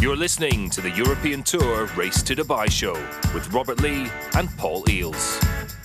You're listening to the European Tour Race to Dubai show with Robert Lee and Paul Eales.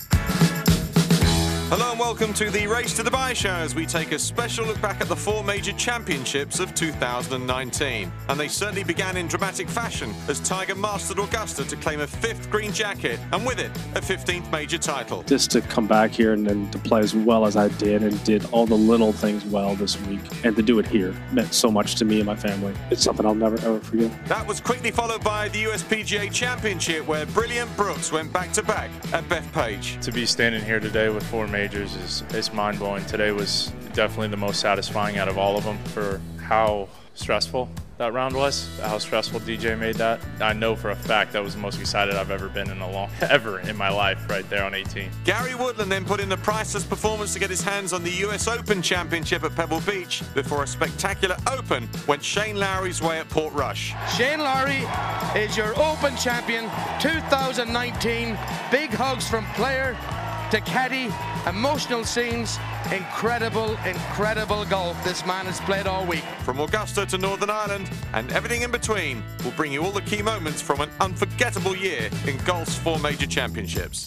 Hello and welcome to the Race to Dubai show as we take a special look back at the four major championships of 2019. And they certainly began in dramatic fashion as Tiger mastered Augusta to claim a fifth green jacket and with it a 15th major title. Just to come back here and to play as well as I did and did all the little things well this week and to do it here meant so much to me and my family. It's something I'll never ever forget. That was quickly followed by the USPGA Championship where brilliant Brooks went back to back at Bethpage. To be standing here today with four majors is mind-blowing. Today was definitely the most satisfying out of all of them for how stressful that round was, how stressful DJ made that. I know for a fact that was the most excited I've ever been ever in my life right there on 18. Gary Woodland then put in a priceless performance to get his hands on the US Open Championship at Pebble Beach before a spectacular Open went Shane Lowry's way at Portrush. Shane Lowry is your Open champion 2019. Big hugs from player to caddy, emotional scenes, incredible golf this man has played all week. From Augusta to Northern Ireland and everything in between, we'll bring you all the key moments from an unforgettable year in golf's four major championships.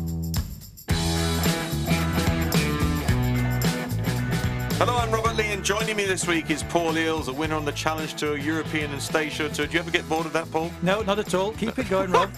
Hello, I'm Robert Lee, and joining me this week is Paul Eales, a winner on the Challenge Tour, European and Statia Tour. Do you ever get bored of that, Paul? No, not at all. Keep it going, Rob.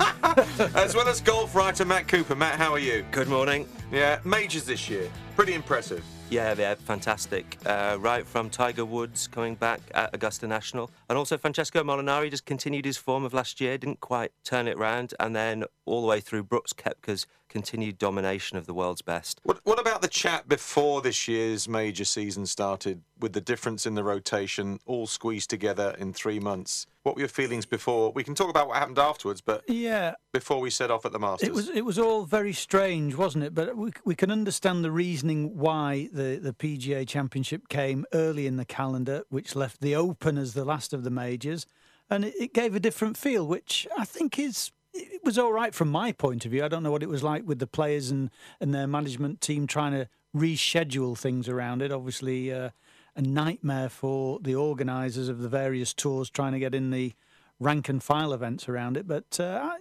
As well as golf writer Matt Cooper. Matt, how are you? Good morning. Yeah, majors this year. Pretty impressive. Yeah, they're fantastic. Right from Tiger Woods coming back at Augusta National. And also Francesco Molinari just continued his form of last year, didn't quite turn it round. And then all the way through Brooks Koepka's continued domination of the world's best. What about the chat before this year's major season started with the difference in the rotation, all squeezed together in 3 months? What were your feelings before? We can talk about what happened afterwards, but yeah, before we set off at the Masters. It was all very strange, wasn't it? But we can understand the reasoning why the PGA Championship came early in the calendar, which left the Open as the last of the majors, and it gave a different feel, which I think it was all right from my point of view. I don't know what it was like with the players and their management team trying to reschedule things around it. Obviously, a nightmare for the organisers of the various tours trying to get in the rank and file events around it. But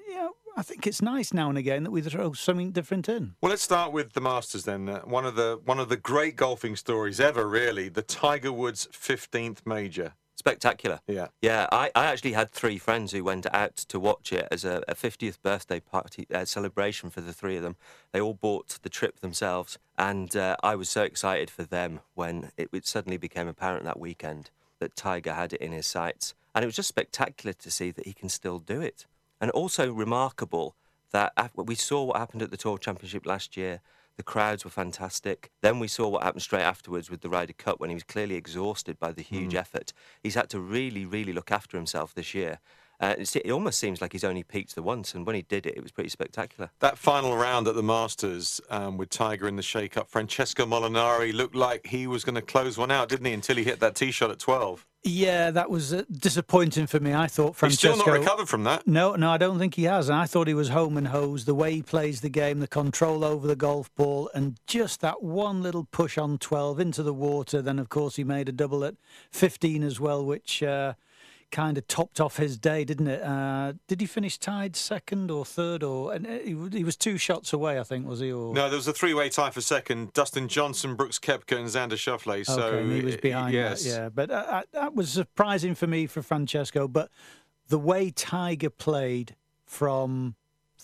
I think it's nice now and again that we throw something different in. Well, let's start with the Masters then. One of the great golfing stories ever, really. The Tiger Woods 15th major. Spectacular. Yeah. Yeah, I actually had three friends who went out to watch it as a 50th birthday party celebration for the three of them. They all bought the trip themselves, and I was so excited for them when it suddenly became apparent that weekend that Tiger had it in his sights. And it was just spectacular to see that he can still do it. And also remarkable that we saw what happened at the Tour Championship last year. The crowds were fantastic. Then we saw what happened straight afterwards with the Ryder Cup when he was clearly exhausted by the huge effort. He's had to really, really look after himself this year. It almost seems like he's only peaked the once, and when he did it, it was pretty spectacular. That final round at the Masters with Tiger in the shake-up, Francesco Molinari looked like he was going to close one out, didn't he, until he hit that tee shot at 12. Yeah, that was disappointing for me. I thought Francesco... He's still not recovered from that. No, I don't think he has. And I thought he was home and hosed. The way he plays the game, the control over the golf ball, and just that one little push on 12 into the water. Then, of course, he made a double at 15 as well, which kind of topped off his day, didn't it? Did he finish tied second or third? And he was 2 shots away, I think, was he? Or... No, there was a 3-way tie for second. Dustin Johnson, Brooks Koepka and Xander Schauffele. So okay, he was behind yes. that, yeah. But that was surprising for me for Francesco. But the way Tiger played from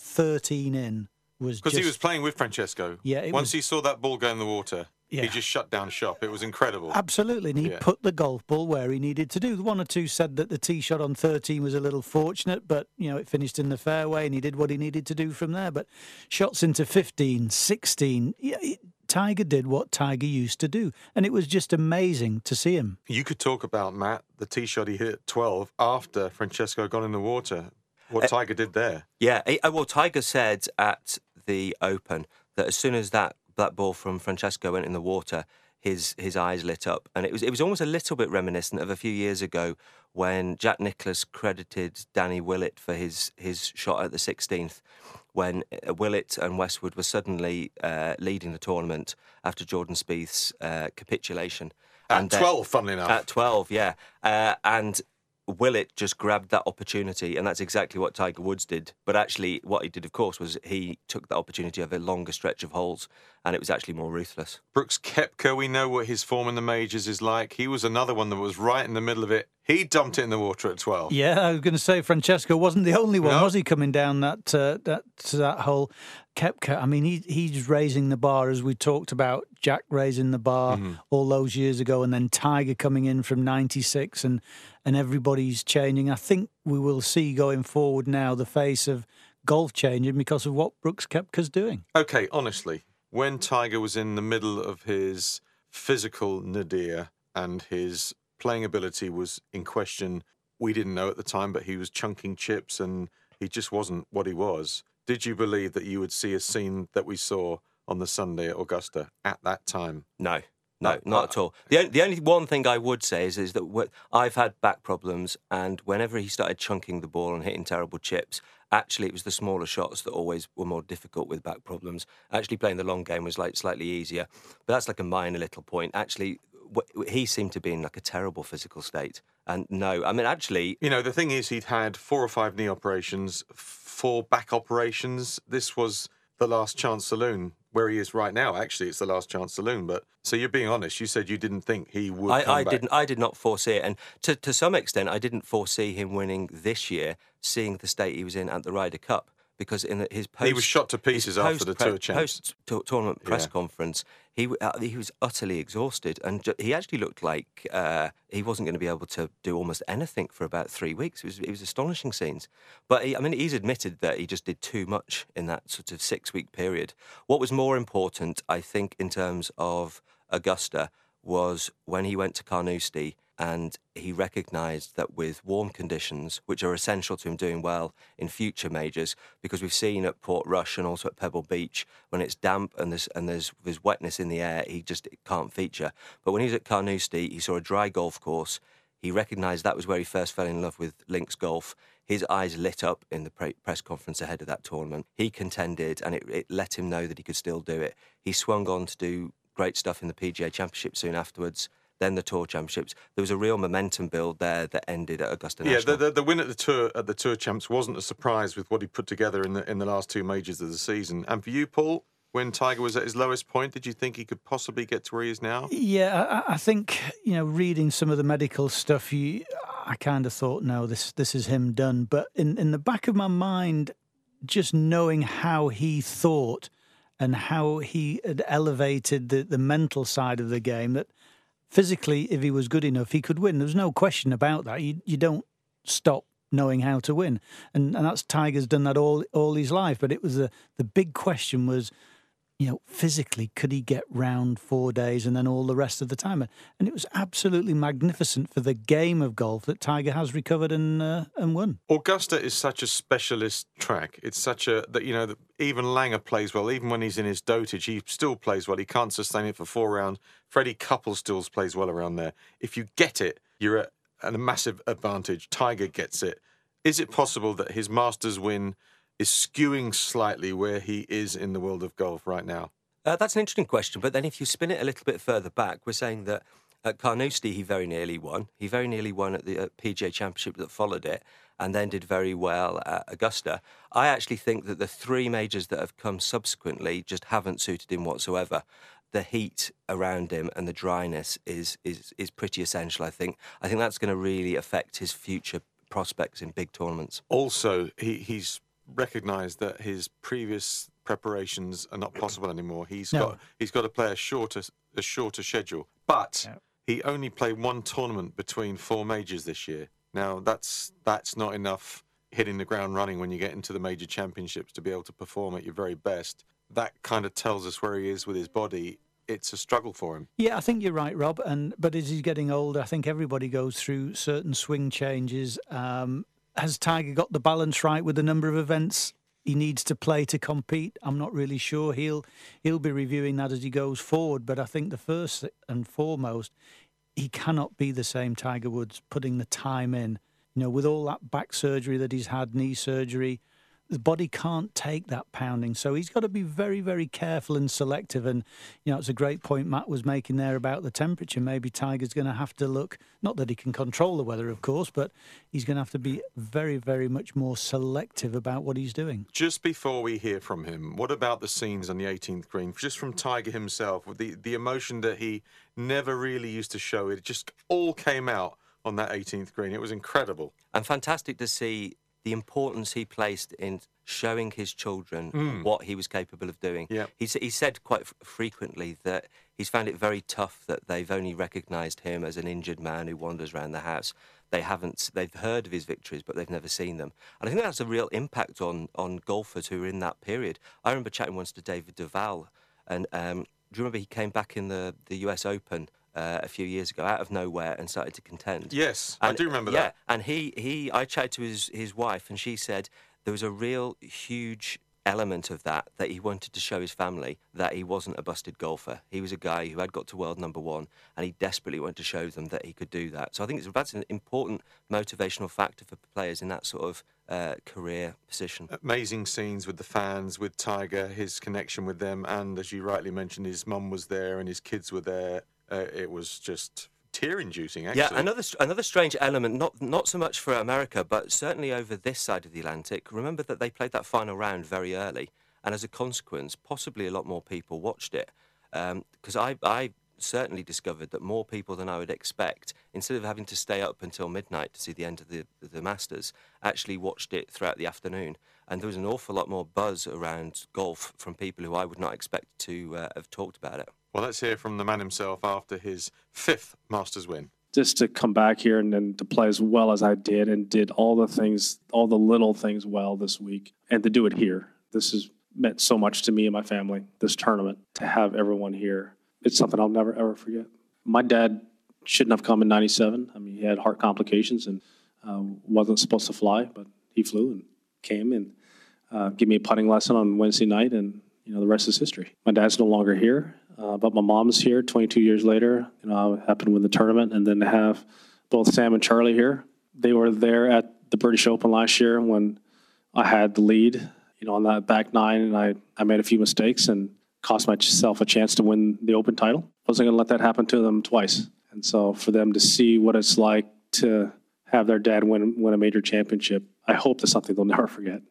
13 in was because he was playing with Francesco. Yeah. Once he saw that ball go in the water... Yeah. He just shut down shop. It was incredible. Absolutely. And he put the golf ball where he needed to do. One or two said that the tee shot on 13 was a little fortunate, but, it finished in the fairway and he did what he needed to do from there. But shots into 15, 16, Tiger did what Tiger used to do. And it was just amazing to see him. You could talk about, Matt, the tee shot he hit at 12 after Francesco got in the water. What Tiger did there. Yeah. Well, Tiger said at the Open that as soon as that ball from Francesco went in the water, his eyes lit up. And it was almost a little bit reminiscent of a few years ago when Jack Nicklaus credited Danny Willett for his shot at the 16th, when Willett and Westwood were suddenly leading the tournament after Jordan Spieth's capitulation. At 12, funnily enough. At 12, yeah. And Willett just grabbed that opportunity, and that's exactly what Tiger Woods did. But actually, what he did, of course, was he took that opportunity of a longer stretch of holes, and it was actually more ruthless. Brooks Koepka, we know what his form in the majors is like. He was another one that was right in the middle of it. He dumped it in the water at 12. Yeah, I was going to say Francesco wasn't the only one, was he, coming down that hole? Koepka, I mean, he's raising the bar, as we talked about Jack raising the bar all those years ago, and then Tiger coming in from 96, and everybody's changing. I think we will see going forward now the face of golf changing because of what Brooks Koepka's doing. Okay, honestly, when Tiger was in the middle of his physical nadir and his playing ability was in question, we didn't know at the time, but he was chunking chips and he just wasn't what he was. Did you believe that you would see a scene that we saw on the Sunday at Augusta at that time? No, not at all. The only one thing I would say is that I've had back problems, and whenever he started chunking the ball and hitting terrible chips, actually it was the smaller shots that always were more difficult with back problems. Actually playing the long game was like slightly easier, but that's like a minor little point. Actually, he seemed to be in like a terrible physical state. And no, I mean, actually... You know, the thing is, he'd had 4 or 5 knee operations, 4 back operations. This was the last chance saloon. Where he is right now, actually, it's the last chance saloon. But so you're being honest. You said you didn't think he would come back. I did not foresee it. And to some extent, I didn't foresee him winning this year, seeing the state he was in at the Ryder Cup. Because in his post... He was shot to pieces after the Tour Champs. Post-tournament press conference, he was utterly exhausted, and he actually looked like he wasn't going to be able to do almost anything for about 3 weeks. It was astonishing scenes. But, he's admitted that he just did too much in that sort of 6-week period. What was more important, I think, in terms of Augusta, was when he went to Carnoustie and he recognised that with warm conditions, which are essential to him doing well in future majors, because we've seen at Portrush and also at Pebble Beach, when it's damp and there's wetness in the air, it can't feature. But when he was at Carnoustie, he saw a dry golf course. He recognised that was where he first fell in love with links golf. His eyes lit up in the press conference ahead of that tournament. He contended, and it let him know that he could still do it. He swung on to do great stuff in the PGA Championship soon afterwards, then the Tour Championships. There was a real momentum build there that ended at Augusta National. Yeah, the win at the Tour Champs wasn't a surprise with what he put together in the last 2 majors of the season. And for you, Paul, when Tiger was at his lowest point, did you think he could possibly get to where he is now? Yeah, I think, reading some of the medical stuff, I kind of thought, no, this is him done. But in the back of my mind, just knowing how he thought and how he had elevated the mental side of the game, that physically, if he was good enough, he could win. There's no question about that. You don't stop knowing how to win. And that's Tiger's done that all his life. But it was the big question was, physically, could he get round 4 days and then all the rest of the time? And it was absolutely magnificent for the game of golf that Tiger has recovered and won. Augusta is such a specialist track. It's such that even Langer plays well. Even when he's in his dotage, he still plays well. He can't sustain it for 4 rounds. Freddie Couples still plays well around there. If you get it, you're at a massive advantage. Tiger gets it. Is it possible that his Masters win is skewing slightly where he is in the world of golf right now? That's an interesting question. But then if you spin it a little bit further back, we're saying that at Carnoustie he very nearly won. He very nearly won at the PGA Championship that followed it, and then did very well at Augusta. I actually think that the 3 majors that have come subsequently just haven't suited him whatsoever. The heat around him and the dryness is pretty essential, I think. I think that's going to really affect his future prospects in big tournaments. Also, he's recognised that his previous preparations are not possible anymore. He's got to play a shorter schedule. But he only played 1 tournament between 4 majors this year. Now that's not enough hitting the ground running when you get into the major championships to be able to perform at your very best. That kind of tells us where he is with his body. It's a struggle for him. Yeah, I think you're right, Rob. But as he's getting older, I think everybody goes through certain swing changes. Has Tiger got the balance right with the number of events he needs to play to compete? I'm not really sure. He'll be reviewing that as he goes forward. But I think the first and foremost, he cannot be the same Tiger Woods putting the time in. With all that back surgery that he's had, knee surgery, the body can't take that pounding. So he's got to be very, very careful and selective. And, it's a great point Matt was making there about the temperature. Maybe Tiger's going to have to look, not that he can control the weather, of course, but he's going to have to be very, very much more selective about what he's doing. Just before we hear from him, what about the scenes on the 18th green? Just from Tiger himself, with the emotion that he never really used to show. It just all came out on that 18th green. It was incredible. And fantastic to see the importance he placed in showing his children what he was capable of doing. Yeah. He said quite frequently that he's found it very tough that they've only recognised him as an injured man who wanders around the house. They've heard of his victories, but they've never seen them. And I think that's a real impact on golfers who were in that period. I remember chatting once to David Duval, and do you remember he came back in the US Open a few years ago out of nowhere and started to contend? Yes, I do remember that. that. Yeah, and I chatted to his wife, and she said there was a real huge element of that he wanted to show his family that he wasn't a busted golfer. He was a guy who had got to world #1, and he desperately wanted to show them that he could do that. So I think that's an important motivational factor for players in that sort of career position. Amazing scenes with the fans, with Tiger, his connection with them, and as you rightly mentioned, his mum was there and his kids were there. It was just tear-inducing, actually. Yeah, another strange element, not so much for America, but certainly over this side of the Atlantic. Remember that they played that final round very early, and as a consequence, possibly a lot more people watched it. Because I certainly discovered that more people than I would expect, instead of having to stay up until midnight to see the end of the Masters, actually watched it throughout the afternoon. And there was an awful lot more buzz around golf from people who I would not expect to have talked about it. Well, let's hear from the man himself after his 5th Masters win. Just to come back here and then to play as well as I did and did all the little things well this week, and to do it here. This has meant so much to me and my family, this tournament, to have everyone here. It's something I'll never, ever forget. My dad shouldn't have come in 97. I mean, he had heart complications and wasn't supposed to fly, but he flew and came and gave me a putting lesson on Wednesday night, and the rest is history. My dad's no longer here, but my mom's here 22 years later. I happened to win the tournament, and then to have both Sam and Charlie here. They were there at the British Open last year when I had the lead, on that back nine, and I made a few mistakes and cost myself a chance to win the Open title. Wasn't going to let that happen to them twice. And so for them to see what it's like to have their dad win a major championship, I hope that's something they'll never forget.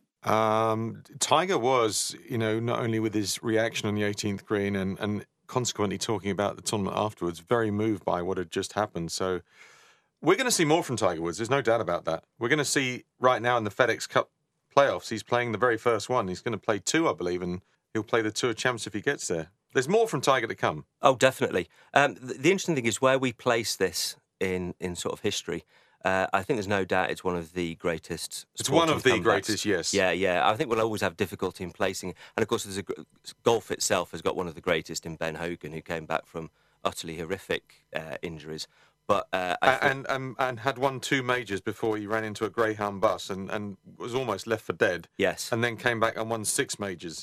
Tiger was, not only with his reaction on the 18th green and consequently talking about the tournament afterwards, very moved by what had just happened. So we're going to see more from Tiger Woods. There's no doubt about that. We're going to see right now in the FedEx Cup playoffs, he's playing the very first one. He's going to play 2, I believe, and he'll play the Tour Champs if he gets there. There's more from Tiger to come. Oh, definitely. The interesting thing is where we place this in sort of history. I think there's no doubt it's one of the greatest. It's one of the comebacks. greatest, yes. Yeah. I think we'll always have difficulty in placing. And of course, golf itself has got one of the greatest in Ben Hogan, who came back from utterly horrific injuries. But and had won 2 majors before he ran into a Greyhound bus and was almost left for dead. Yes. And then came back and won 6 majors.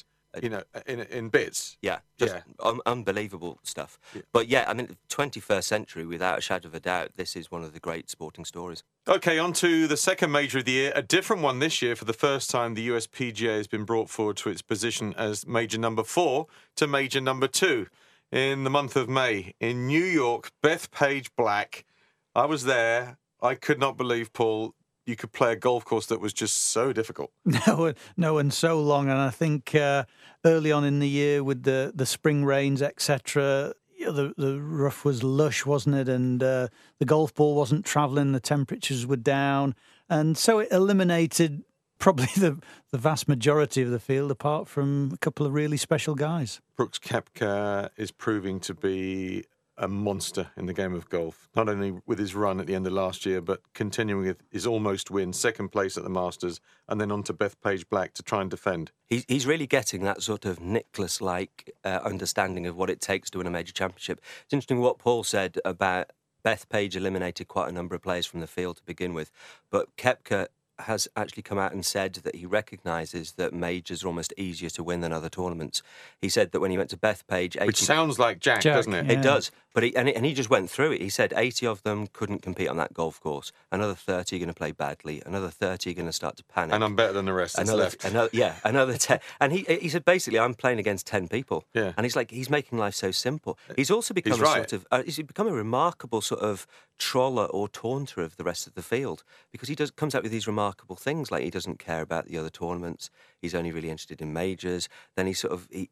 In bits. Yeah, just unbelievable stuff. Yeah. But yeah, I mean, 21st century, without a shadow of a doubt, this is one of the great sporting stories. Okay, on to the second major of the year, a different one this year. For the first time, the USPGA has been brought forward to its position as major number 4 to major number 2 in the month of May in New York. Bethpage Black. I was there. I could not believe, Paul, you could play a golf course that was just so difficult. No, and so long. And I think early on in the year with the spring rains, etc., the rough was lush, wasn't it? And the golf ball wasn't travelling, the temperatures were down. And so it eliminated probably the vast majority of the field, apart from a couple of really special guys. Brooks Koepka is proving to be a monster in the game of golf, not only with his run at the end of last year, but continuing with his almost win, second place at the Masters, and then on to Bethpage Black to try and defend. He's really getting that sort of Nicklaus-like understanding of what it takes to win a major championship. It's interesting what Paul said about Bethpage eliminated quite a number of players from the field to begin with, but Koepka has actually come out and said that recognises that majors are almost easier to win than other tournaments. He said that when he went to Bethpage... Which sounds like Jack, doesn't it? It does. But he just went through it. He said 80 of them couldn't compete on that golf course. Another 30 are going to play badly. Another 30 are going to start to panic. And I'm better than the rest. Another 10. And he said, basically, I'm playing against 10 people. Yeah. And he's making life so simple. He's also become he's become a remarkable sort of troller or taunter of the rest of the field, because he comes out with these remarkable things, like he doesn't care about the other tournaments. He's only really interested in majors. Then he's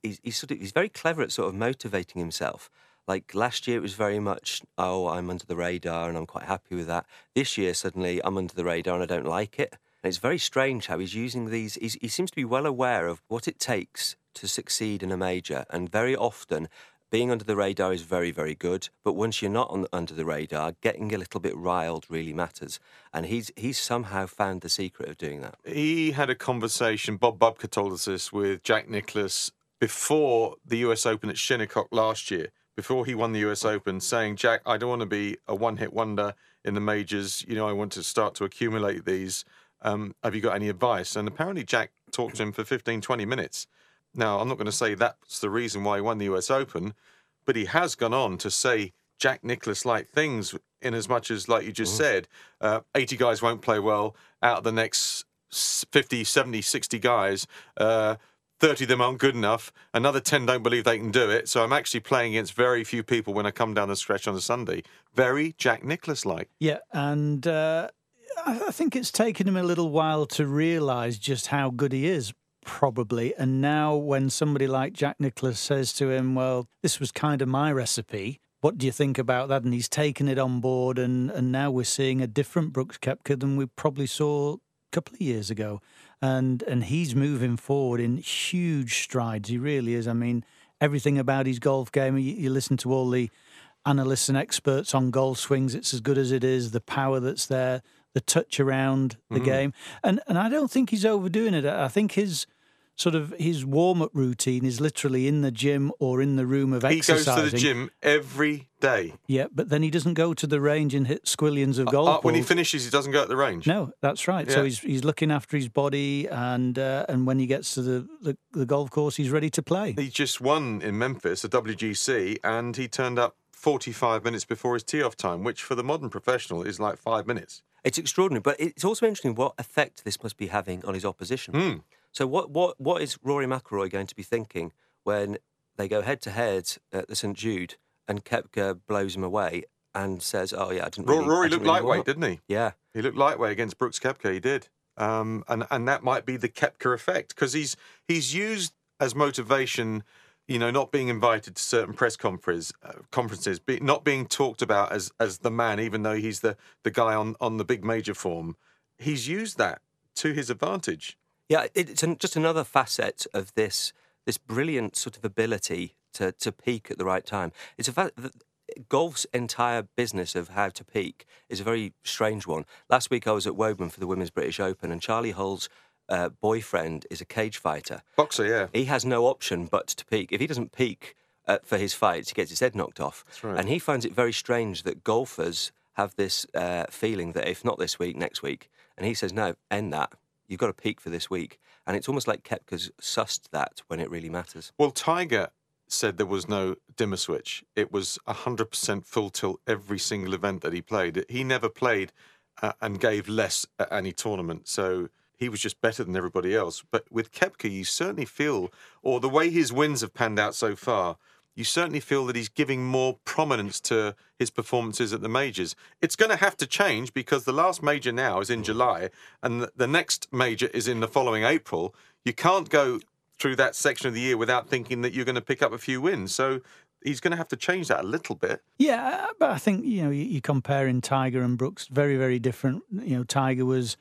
very clever at sort of motivating himself. Like last year, it was very much, I'm under the radar and I'm quite happy with that. This year, suddenly, I'm under the radar and I don't like it. And it's very strange how he's using these. He seems to be well aware of what it takes to succeed in a major. And very often, being under the radar is very, very good. But once you're not under the radar, getting a little bit riled really matters. And he's somehow found the secret of doing that. He had a conversation, Bob Bubka told us this, with Jack Nicklaus before the US Open at Shinnecock last year. Before he won the US Open, saying, Jack, I don't want to be a one-hit wonder in the majors. I want to start to accumulate these. Have you got any advice? And apparently Jack talked to him for 15, 20 minutes. Now, I'm not going to say that's the reason why he won the US Open, but he has gone on to say Jack Nicklaus-like things, in as much as, like you just said, 80 guys won't play well. Out of the next 50, 70, 60 guys, 30 of them aren't good enough. Another 10 don't believe they can do it. So I'm actually playing against very few people when I come down the stretch on a Sunday. Very Jack Nicklaus-like. Yeah, and I think it's taken him a little while to realise just how good he is, probably. And now when somebody like Jack Nicklaus says to him, well, this was kind of my recipe, what do you think about that? And he's taken it on board, and now we're seeing a different Brooks Koepka than we probably saw a couple of years ago. And he's moving forward in huge strides. He really is. I mean, everything about his golf game, you listen to all the analysts and experts on golf swings, it's as good as it is, the power that's there, the touch around the game. And I don't think he's overdoing it. I think his warm-up routine is literally in the gym or in the room of exercising. He goes to the gym every day. Yeah, but then he doesn't go to the range and hit squillions of golf balls. When he finishes, he doesn't go at the range. No, that's right. Yeah. So he's looking after his body, and when he gets to the golf course, he's ready to play. He just won in Memphis, the WGC, and he turned up 45 minutes before his tee-off time, which for the modern professional is like 5 minutes. It's extraordinary, but it's also interesting what effect this must be having on his opposition. So what is Rory McIlroy going to be thinking when they go head-to-head at the St Jude and Koepka blows him away and says, oh, yeah, I didn't really... Rory looked lightweight, didn't he? Yeah. He looked lightweight against Brooks Koepka, he did. And that might be the Koepka effect, because he's used as motivation, not being invited to certain press conferences, not being talked about as the man, even though he's the guy on the big major form. He's used that to his advantage. Yeah, it's just another facet of this brilliant sort of ability to peak at the right time. It's a fact that golf's entire business of how to peak is a very strange one. Last week I was at Woburn for the Women's British Open, and Charlie Hull's boyfriend is a cage fighter. Boxer, yeah. He has no option but to peak. If he doesn't peak for his fights, he gets his head knocked off. That's right. And he finds it very strange that golfers have this feeling that if not this week, next week. And he says, no, end that. You've got to peak for this week. And it's almost like Koepka's sussed that when it really matters. Well, Tiger said there was no dimmer switch. It was 100% full tilt every single event that he played. He never played and gave less at any tournament. So he was just better than everybody else. But with Koepka, you certainly feel, or the way his wins have panned out so far, you certainly feel that he's giving more prominence to his performances at the majors. It's going to have to change, because the last major now is in July and the next major is in the following April. You can't go through that section of the year without thinking that you're going to pick up a few wins. So he's going to have to change that a little bit. Yeah, but I think, you're comparing Tiger and Brooks, very, very different. Tiger was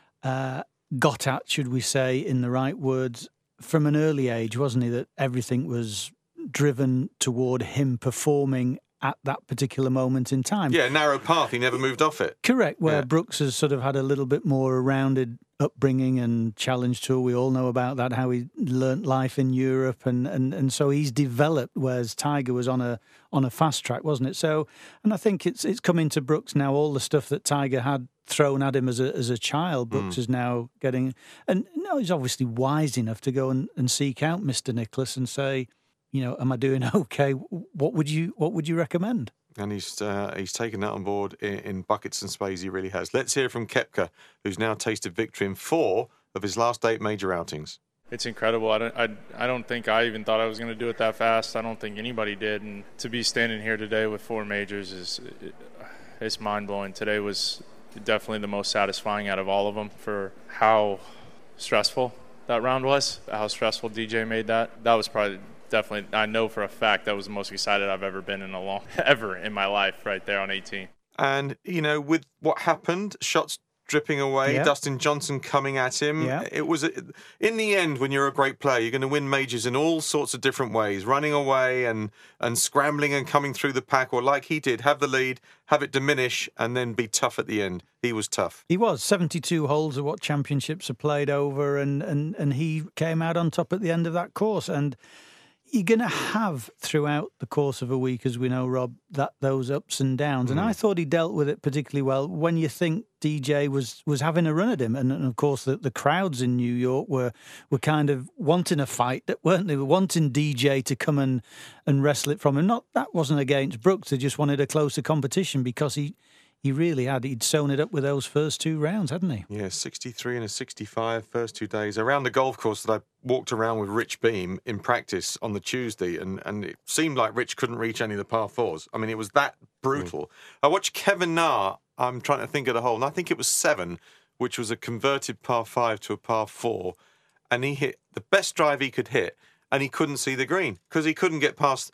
got at, should we say, in the right words, from an early age, wasn't he? That everything was driven toward him performing at that particular moment in time. Yeah, narrow path. He never moved off it. Correct. Where Brooks has sort of had a little bit more rounded upbringing and Challenge Tour. We all know about that, how he learnt life in Europe, and so he's developed, whereas Tiger was on a fast track, wasn't it? So, and I think it's coming to Brooks now. All the stuff that Tiger had thrown at him as a child, Brooks is now getting. And he's obviously wise enough to go and seek out Mr. Nicklaus and say, am I doing okay? What would you recommend? And he's taken that on board in buckets and spades. He really has. Let's hear from Koepka, who's now tasted victory in 4 of his last 8 major outings. It's incredible. I don't think I even thought I was going to do it that fast. I don't think anybody did. And to be standing here today with 4 majors it's mind-blowing. Today was definitely the most satisfying out of all of them for how stressful that round was, how stressful DJ made that. That was probably definitely, I know for a fact, that was the most excited I've ever been ever in my life right there on 18. And, with what happened, shots dripping away, Dustin Johnson coming at him. It was, in the end, when you're a great player, you're going to win majors in all sorts of different ways, running away and scrambling and coming through the pack, or like he did, have the lead, have it diminish, and then be tough at the end. He was tough. He was. 72 holes are what championships are played over, and he came out on top at the end of that course. And you're going to have throughout the course of a week, as we know, Rob, those ups and downs. And I thought he dealt with it particularly well when you think DJ was having a run at him. And of course, the crowds in New York were kind of wanting a fight, weren't they? Were wanting DJ to come and wrestle it from him. That wasn't against Brooks. They just wanted a closer competition because he really had. He'd sewn it up with those first 2 rounds, hadn't he? Yeah, 63 and a 65 first 2 days. Around the golf course that I walked around with Rich Beam in practice on the Tuesday, and it seemed like Rich couldn't reach any of the par 4s. I mean, it was that brutal. I watched Kevin Na, I'm trying to think of the hole, and I think it was 7, which was a converted par 5 to a par 4, and he hit the best drive he could hit, and he couldn't see the green because he couldn't get past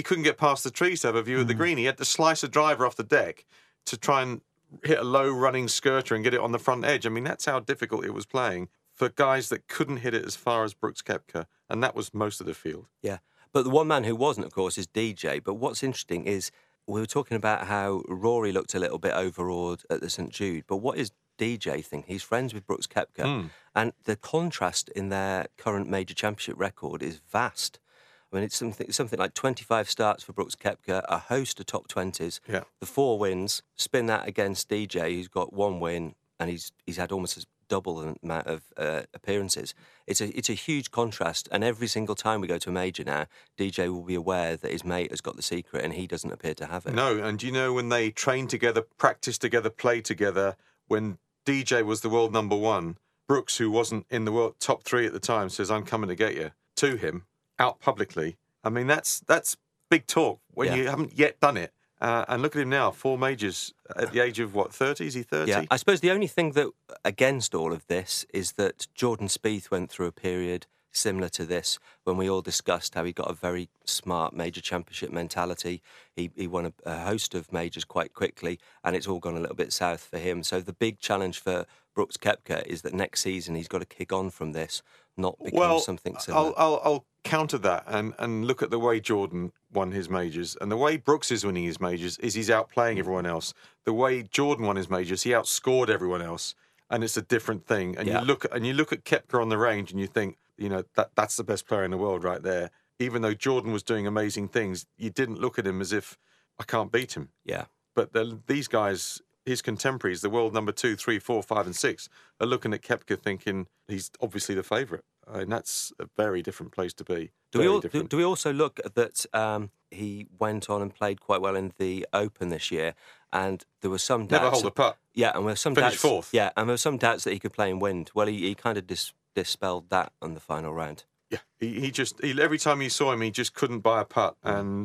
the trees to have a view of the green. He had to slice a driver off the deck to try and hit a low running skirter and get it on the front edge. I mean, that's how difficult it was playing for guys that couldn't hit it as far as Brooks Koepka, and that was most of the field. Yeah, but the one man who wasn't, of course, is DJ. But what's interesting is we were talking about how Rory looked a little bit overawed at the St. Jude, but what is DJ think? He's friends with Brooks Koepka, and the contrast in their current major championship record is vast. I mean, it's something like 25 starts for Brooks Koepka, a host of top 20s, the 4 wins. Spin that against DJ, who's got 1 win, and he's had almost double the amount of appearances. It's a huge contrast, and every single time we go to a major now, DJ will be aware that his mate has got the secret, and he doesn't appear to have it. No, and when they train together, practice together, play together, when DJ was the world number 1, Brooks, who wasn't in the world top 3 at the time, says, "I'm coming to get you," to him. Out publicly. I mean, that's big talk when you haven't yet done it. And look at him now, 4 majors at the age of, 30? Is he 30? Yeah, I suppose the only thing that against all of this is that Jordan Spieth went through a period similar to this when we all discussed how he got a very smart major championship mentality. He won a host of majors quite quickly, and it's all gone a little bit south for him. So the big challenge for Brooks Koepka is that next season he's got to kick on from this, not become something similar. I'll counter that and look at the way Jordan won his majors, and the way Brooks is winning his majors is he's outplaying everyone else. The way Jordan won his majors, he outscored everyone else, and it's a different thing. And you look at Koepka on the range, and you think, that's the best player in the world right there. Even though Jordan was doing amazing things, you didn't look at him as if I can't beat him. Yeah. But these guys, his contemporaries, the world number 2, 3, 4, 5, and 6, are looking at Koepka thinking he's obviously the favourite. And that's a very different place to be. Do we also look at that he went on and played quite well in the Open this year, and there were some doubts. Never hold a putt. Yeah, and there were some Finished doubts. 4th. Yeah, and there were some doubts that he could play in wind. Well, he kind of dispelled that on the final round. Yeah, he every time you saw him, he just couldn't buy a putt, and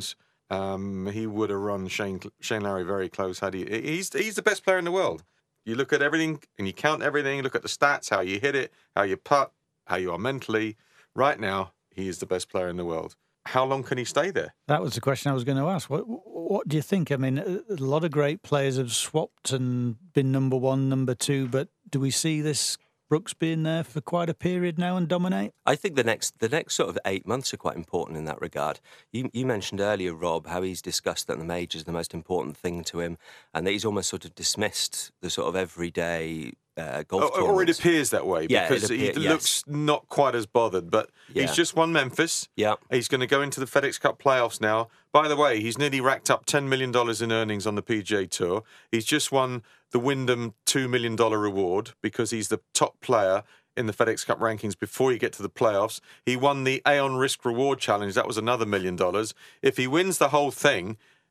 he would have run Shane Lowry very close had he. He's the best player in the world. You look at everything and you count everything. Look at the stats, how you hit it, how you putt, how you are mentally. Right now, he is the best player in the world. How long can he stay there? That was the question I was going to ask. What do you think? I mean, a lot of great players have swapped and been number 1, number 2, but do we see this Brooks being there for quite a period now and dominate? I think the next sort of 8 months are quite important in that regard. You mentioned earlier, Rob, how he's discussed that the majors are the most important thing to him, and that he's almost sort of dismissed the sort of everyday golf tournaments. Or it appears that way, because he looks not quite as bothered, but he's just won Memphis. Yeah. He's going to go into the FedEx Cup playoffs now. By the way, he's nearly racked up $10 million in earnings on the PGA Tour. He's just won the Wyndham $2 million reward because he's the top player in the FedEx Cup rankings before you get to the playoffs. He won the Aon Risk Reward Challenge. That was another $1 million. If he wins the whole thing,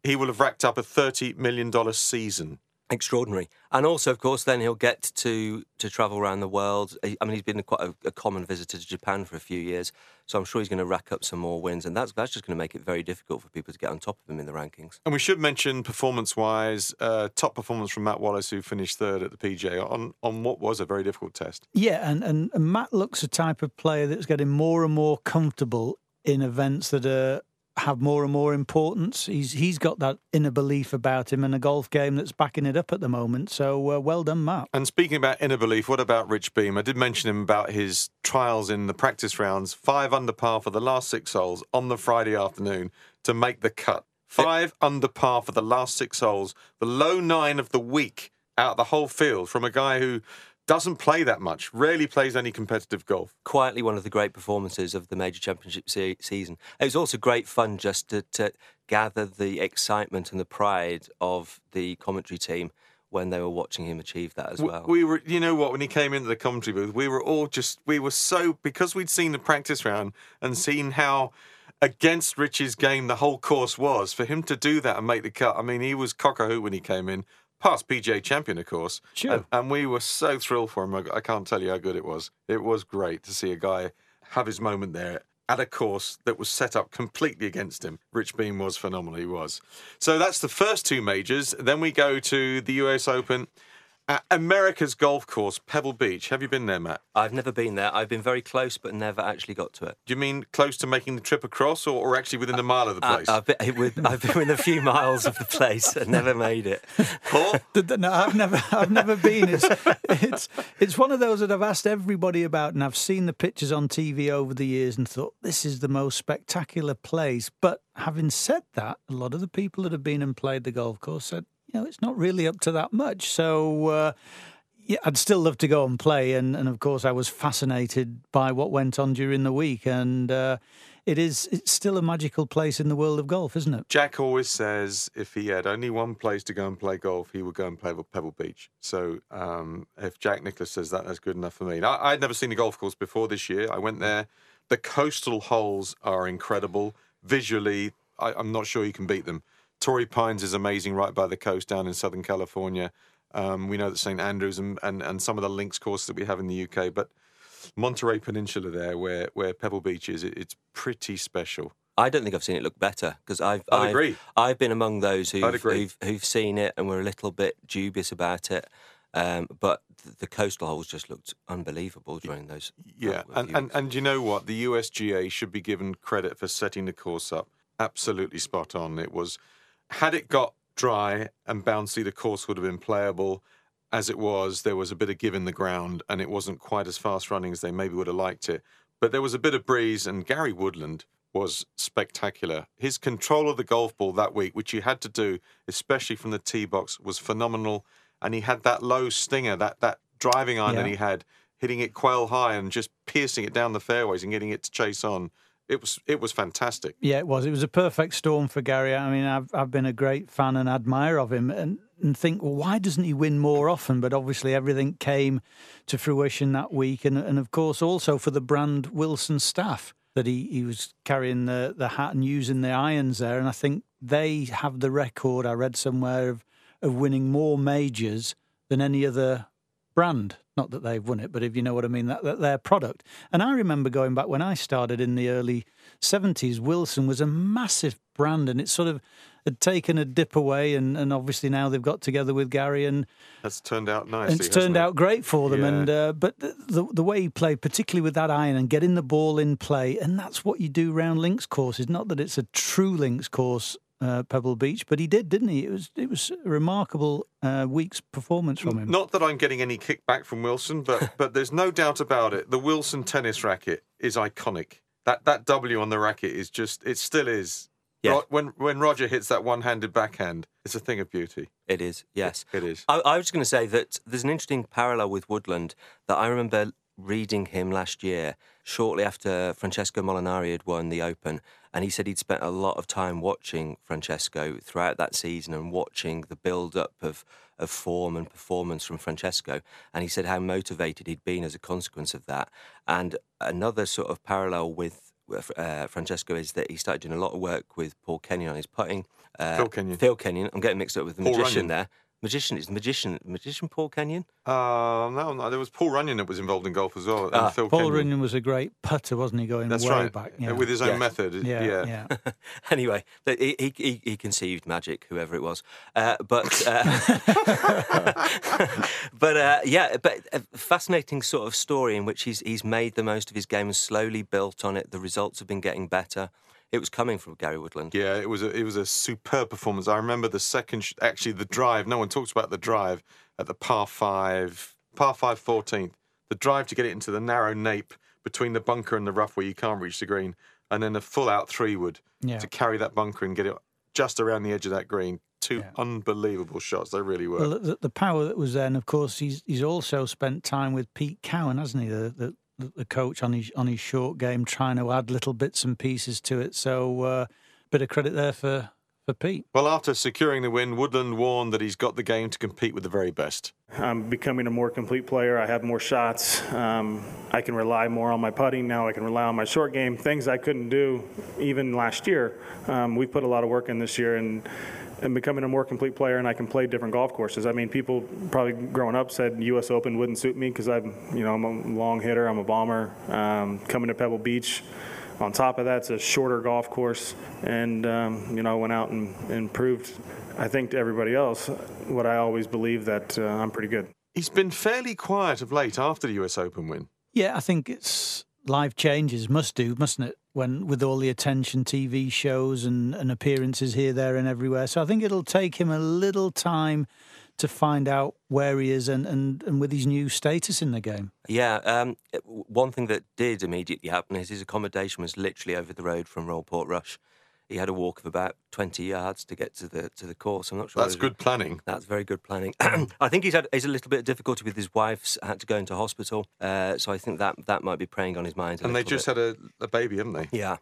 he will have racked up a $30 million season. Extraordinary. And also, of course, then he'll get to travel around the world. I mean, he's been quite a common visitor to Japan for a few years, so I'm sure he's going to rack up some more wins, and that's just going to make it very difficult for people to get on top of him in the rankings. And we should mention, performance-wise, top performance from Matt Wallace, who finished third at the PGA on what was a very difficult test. Yeah, and Matt looks a type of player that's getting more and more comfortable in events that have more and more importance. He's got that inner belief about him and a golf game that's backing it up at the moment. So well done, Matt. And speaking about inner belief, what about Rich Beem? I did mention him about his trials in the practice rounds. 5 under par for the last 6 holes on the Friday afternoon to make the cut. 5 under par for the last 6 holes. The low 9 of the week out the whole field from a guy who doesn't play that much, rarely plays any competitive golf. Quietly one of the great performances of the Major Championship season. It was also great fun just to gather the excitement and the pride of the commentary team when they were watching him achieve that as well. We were, you know what, when he came into the commentary booth, we were so, because we'd seen the practice round and seen how against Rich's game the whole course was, for him to do that and make the cut. I mean, he was cock-a-hoot when he came in. Past PGA champion, of course. Sure. And we were so thrilled for him. I can't tell you how good it was. It was great to see a guy have his moment there at a course that was set up completely against him. Rich Beem was phenomenal, he was. So that's the first 2 majors. Then we go to the US Open. America's golf course, Pebble Beach. Have you been there, Matt? I've never been there. I've been very close, but never actually got to it. Do you mean close to making the trip across, or actually within a mile of the place? I've been within a few miles of the place and never made it. Paul? No, I've never been. It's one of those that I've asked everybody about, and I've seen the pictures on TV over the years and thought, this is the most spectacular place. But having said that, a lot of the people that have been and played the golf course said, it's not really up to that much. So, I'd still love to go and play. And of course, I was fascinated by what went on during the week. And it's still a magical place in the world of golf, isn't it? Jack always says if he had only one place to go and play golf, he would go and play Pebble Beach. So if Jack Nicklaus says that, that's good enough for me. I'd never seen a golf course before this year. I went there. The coastal holes are incredible. Visually, I'm not sure you can beat them. Torrey Pines is amazing right by the coast down in Southern California. We know that St Andrews and some of the links courses that we have in the UK, but Monterey Peninsula there, where Pebble Beach is, it's pretty special. I don't think I've seen it look better, because I'd agree. I've been among those who've seen it and were a little bit dubious about it. But the coastal holes just looked unbelievable during those. Yeah, and you know what? The USGA should be given credit for setting the course up absolutely spot on. It was. Had it got dry and bouncy, the course would have been playable. As it was, there was a bit of give in the ground, and it wasn't quite as fast running as they maybe would have liked it. But there was a bit of breeze, and Gary Woodland was spectacular. His control of the golf ball that week, which he had to do, especially from the tee box, was phenomenal. And he had that low stinger, that driving iron that he had, hitting it quail high and just piercing it down the fairways and getting it to chase on. It was fantastic. Yeah, it was. It was a perfect storm for Gary. I mean, I've been a great fan and admirer of him, and think, well, why doesn't he win more often? But obviously, everything came to fruition that week, and of course, also for the Brand Wilson staff that he was carrying the hat and using the irons there, and I think they have the record. I read somewhere of winning more majors than any other brand. Not that they've won it, but if you know what I mean, that their product. And I remember going back when I started in the early 70s, Wilson was a massive brand, and it sort of had taken a dip away, and obviously now they've got together with Gary, and that's turned out nicely. It's turned out great for them, yeah. And but the way he played, particularly with that iron and getting the ball in play, and that's what you do round links courses. Not that it's a true links course, Pebble Beach, but he did, didn't he? It was a remarkable week's performance from him. Not that I'm getting any kickback from Wilson, but there's no doubt about it. The Wilson tennis racket is iconic. That W on the racket is just, it still is. Yeah. When Roger hits that one-handed backhand, it's a thing of beauty. It is, yes. It is. I was going to say that there's an interesting parallel with Woodland that I remember reading him last year, shortly after Francesco Molinari had won the Open, and he said he'd spent a lot of time watching Francesco throughout that season and watching the build-up of form and performance from Francesco, and he said how motivated he'd been as a consequence of that. And another sort of parallel with Francesco, is that he started doing a lot of work with Paul Kenyon on his putting. Phil Kenyon. Phil Kenyon. I'm getting mixed up with the Paul magician Runyon. there. Magician Paul Kenyon? No, there was Paul Runyon that was involved in golf as well. And Phil Paul Kenyon. Runyon was a great putter, wasn't he, going That's way right. back? With his own Yeah. method. Yeah. Anyway, he conceived magic, whoever it was. But fascinating sort of story in which he's made the most of his game and slowly built on it. The results have been getting better. It was coming from Gary Woodland. Yeah, it was a superb performance. I remember the second, actually the drive. No one talks about the drive at the par 14th. The drive to get it into the narrow nape between the bunker and the rough where you can't reach the green, and then a full out 3-wood to carry that bunker and get it just around the edge of that green. Two unbelievable shots. They really were. Well, the power that was there, and of course he's also spent time with Pete Cowan, hasn't he? The coach on his short game, trying to add little bits and pieces to it. So, bit of credit there for Pete. Well, after securing the win, Woodland warned that he's got the game to compete with the very best. I'm becoming a more complete player. I have more shots. I can rely more on my putting now. I can rely on my short game. Things I couldn't do even last year. We put a lot of work in this year and becoming a more complete player, and I can play different golf courses. I mean, people probably growing up said U.S. Open wouldn't suit me because I'm a long hitter. I'm a bomber. Coming to Pebble Beach, on top of that, it's a shorter golf course, and I went out and proved, I think, to everybody else what I always believed, that I'm pretty good. He's been fairly quiet of late after the U.S. Open win. Yeah, I think it's life changes, mustn't it? When with all the attention, TV shows and appearances here, there, and everywhere. So I think it'll take him a little time to find out where he is and with his new status in the game. Yeah, one thing that did immediately happen is his accommodation was literally over the road from Royal Portrush. He had a walk of about 20 yards to get to the course. I'm not sure. That's good planning. That's very good planning. I think he's a little bit of difficulty with his wife's had to go into hospital, so I think that might be preying on his mind. And they just had a baby, haven't they? Yeah.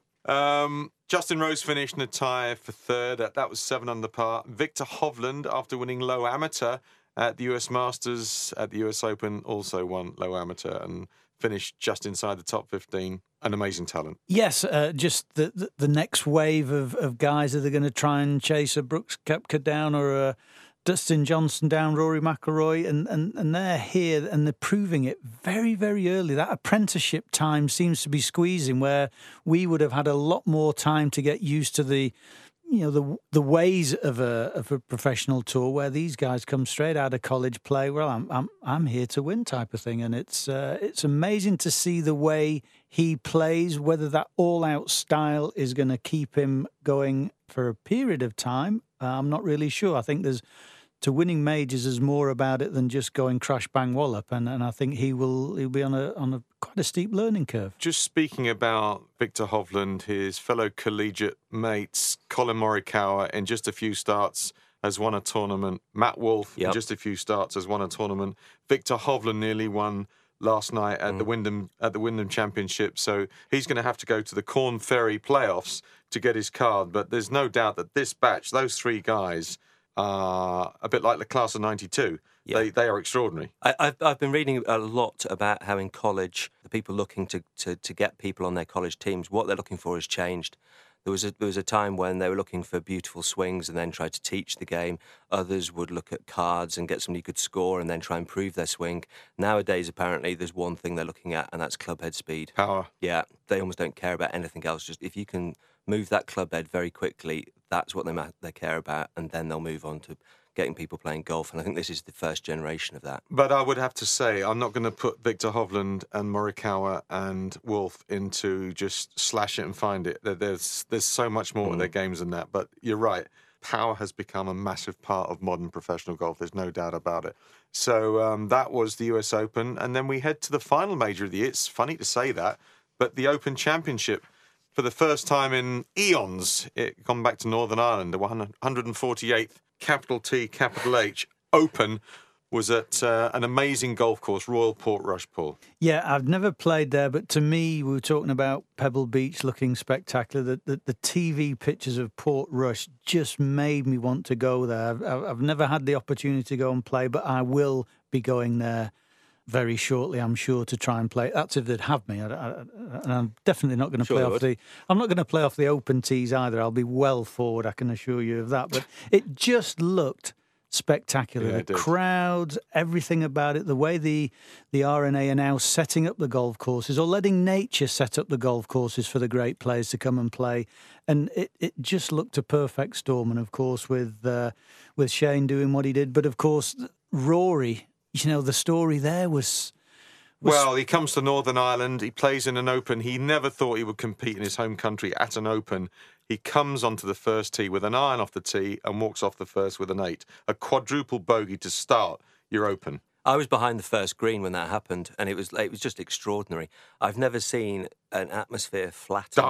Justin Rose finished in a tie for third. That was 7 under par. Victor Hovland, after winning low amateur at the US Masters, at the US Open, also won low amateur and finished just inside the top 15. An amazing talent. Yes, just the next wave of guys that are going to try and chase a Brooks Koepka down or a Dustin Johnson down, Rory McIlroy, and they're here and they're proving it very, very early. That apprenticeship time seems to be squeezing, where we would have had a lot more time to get used to the ways of a professional tour, where these guys come straight out of college play. Well, I'm here to win type of thing, and it's amazing to see the way he plays. Whether that all-out style is going to keep him going for a period of time, I'm not really sure. I think to winning majors is more about it than just going crash bang wallop, and I think he'll be on a quite a steep learning curve. Just speaking about Victor Hovland, his fellow collegiate mates, Colin Morikawa in just a few starts has won a tournament. Matt Wolff in just a few starts has won a tournament. Victor Hovland nearly won last night at the Wyndham Championship, so he's going to have to go to the Corn Ferry playoffs to get his card. But there's no doubt that this batch, those three guys, are a bit like the class of '92. Yeah. They are extraordinary. I've been reading a lot about how in college the people looking to get people on their college teams, what they're looking for has changed. There was a time when they were looking for beautiful swings and then tried to teach the game. Others would look at cards and get somebody who could score and then try and improve their swing. Nowadays, apparently, there's one thing they're looking at, and that's clubhead speed. Power. Yeah, they almost don't care about anything else. Just if you can move that clubhead very quickly, that's what they care about, and then they'll move on to getting people playing golf. And I think this is the first generation of that. But I would have to say, I'm not going to put Victor Hovland and Morikawa and Wolff into just slash it and find it. There's so much more to their games than that. But you're right. Power has become a massive part of modern professional golf. There's no doubt about it. So that was the US Open. And then we head to the final major of the year. It's funny to say that, but the Open Championship, for the first time in eons, it gone back to Northern Ireland, the 148th capital T, capital H Open was at an amazing golf course, Royal Portrush, Paul. Yeah, I've never played there, but to me, we were talking about Pebble Beach looking spectacular. The TV pictures of Portrush just made me want to go there. I've never had the opportunity to go and play, but I will be going there very shortly, I'm sure, to try and play. That's if they'd have me. And I'm definitely not going to play off the. I'm not going to play off the open tees either. I'll be well forward, I can assure you of that. But it just looked spectacular. Yeah, the crowds, everything about it, the way the RNA are now setting up the golf courses or letting nature set up the golf courses for the great players to come and play. And it just looked a perfect storm. And, of course, with Shane doing what he did. But, of course, Rory, the story there was... Well, he comes to Northern Ireland. He plays in an Open. He never thought he would compete in his home country at an Open. He comes onto the first tee with an iron off the tee and walks off the first with an 8. A quadruple bogey to start your Open. I was behind the first green when that happened, and it was just extraordinary. I've never seen an atmosphere flatten.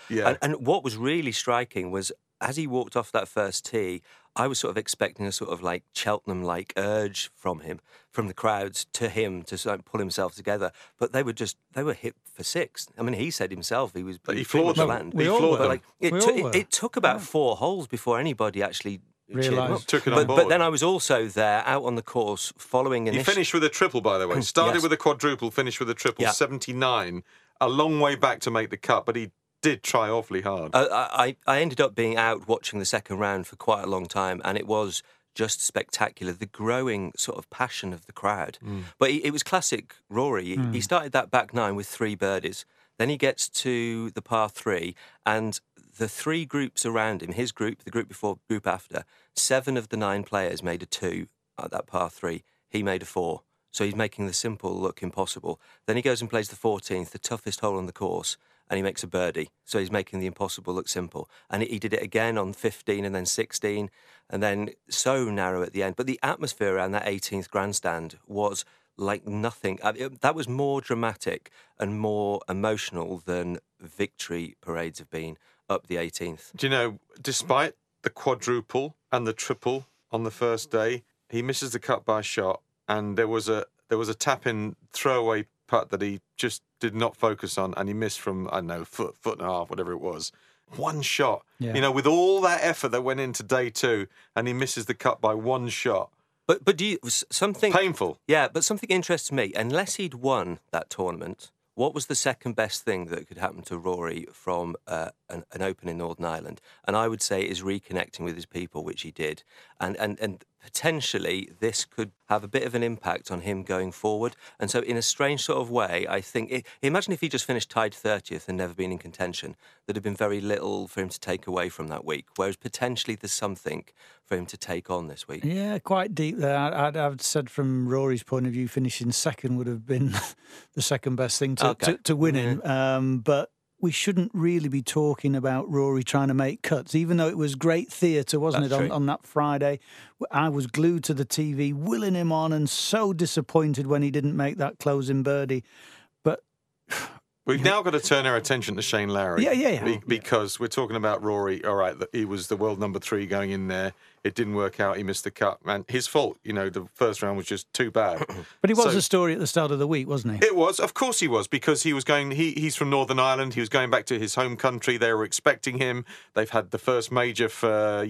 And what was really striking was, as he walked off that first tee, I was sort of expecting a sort of like Cheltenham-like urge from him, from the crowds to him to sort of pull himself together. But they were hit for 6. I mean, he said himself he floored them. He floored them. It took about 4 holes before anybody actually took it on board. But then I was also there out on the course following. He finished with a triple, by the way. Started with a quadruple, finished with a triple, 79. A long way back to make the cut, but he did try awfully hard. I ended up being out watching the second round for quite a long time, and it was just spectacular, the growing sort of passion of the crowd. But it was classic Rory. He started that back 9 with 3 birdies. Then he gets to the par 3, and the 3 groups around him, his group, the group before, group after, 7 of the 9 players made a 2 at that par 3. He made a 4. So he's making the simple look impossible. Then he goes and plays the 14th, the toughest hole on the course, and he makes a birdie. So he's making the impossible look simple. And he did it again on 15 and then 16, and then so narrow at the end. But the atmosphere around that 18th grandstand was like nothing. That was more dramatic and more emotional than victory parades have been up the 18th. Do you know, despite the quadruple and the triple on the first day, he misses the cut by a shot, and there was a tap-in throwaway putt that he just did not focus on, and he missed from, I don't know, foot and a half, whatever it was. One shot. Yeah. With all that effort that went into day 2, and he misses the cut by 1 shot. But do you something painful? Yeah, but something interests me. Unless he'd won that tournament, what was the second best thing that could happen to Rory from an Open in Northern Ireland? And I would say is reconnecting with his people, which he did, and potentially this could have a bit of an impact on him going forward. And so in a strange sort of way, I think, imagine if he just finished tied 30th and never been in contention, there'd have been very little for him to take away from that week, whereas potentially there's something for him to take on this week. Yeah, quite deep there. I've said from Rory's point of view, finishing second would have been the second best thing to winning. But we shouldn't really be talking about Rory trying to make cuts, even though it was great theatre, wasn't it, on that Friday? I was glued to the TV, willing him on, and so disappointed when he didn't make that closing birdie. But we've now got to turn our attention to Shane Lowry. Yeah. Because we're talking about Rory. All right, he was the world number 3 going in there. It didn't work out. He missed the cut. Man, his fault. The first round was just too bad. But he was a story at the start of the week, wasn't he? It was. Of course he was, because he was going... He's from Northern Ireland. He was going back to his home country. They were expecting him. They've had the first major for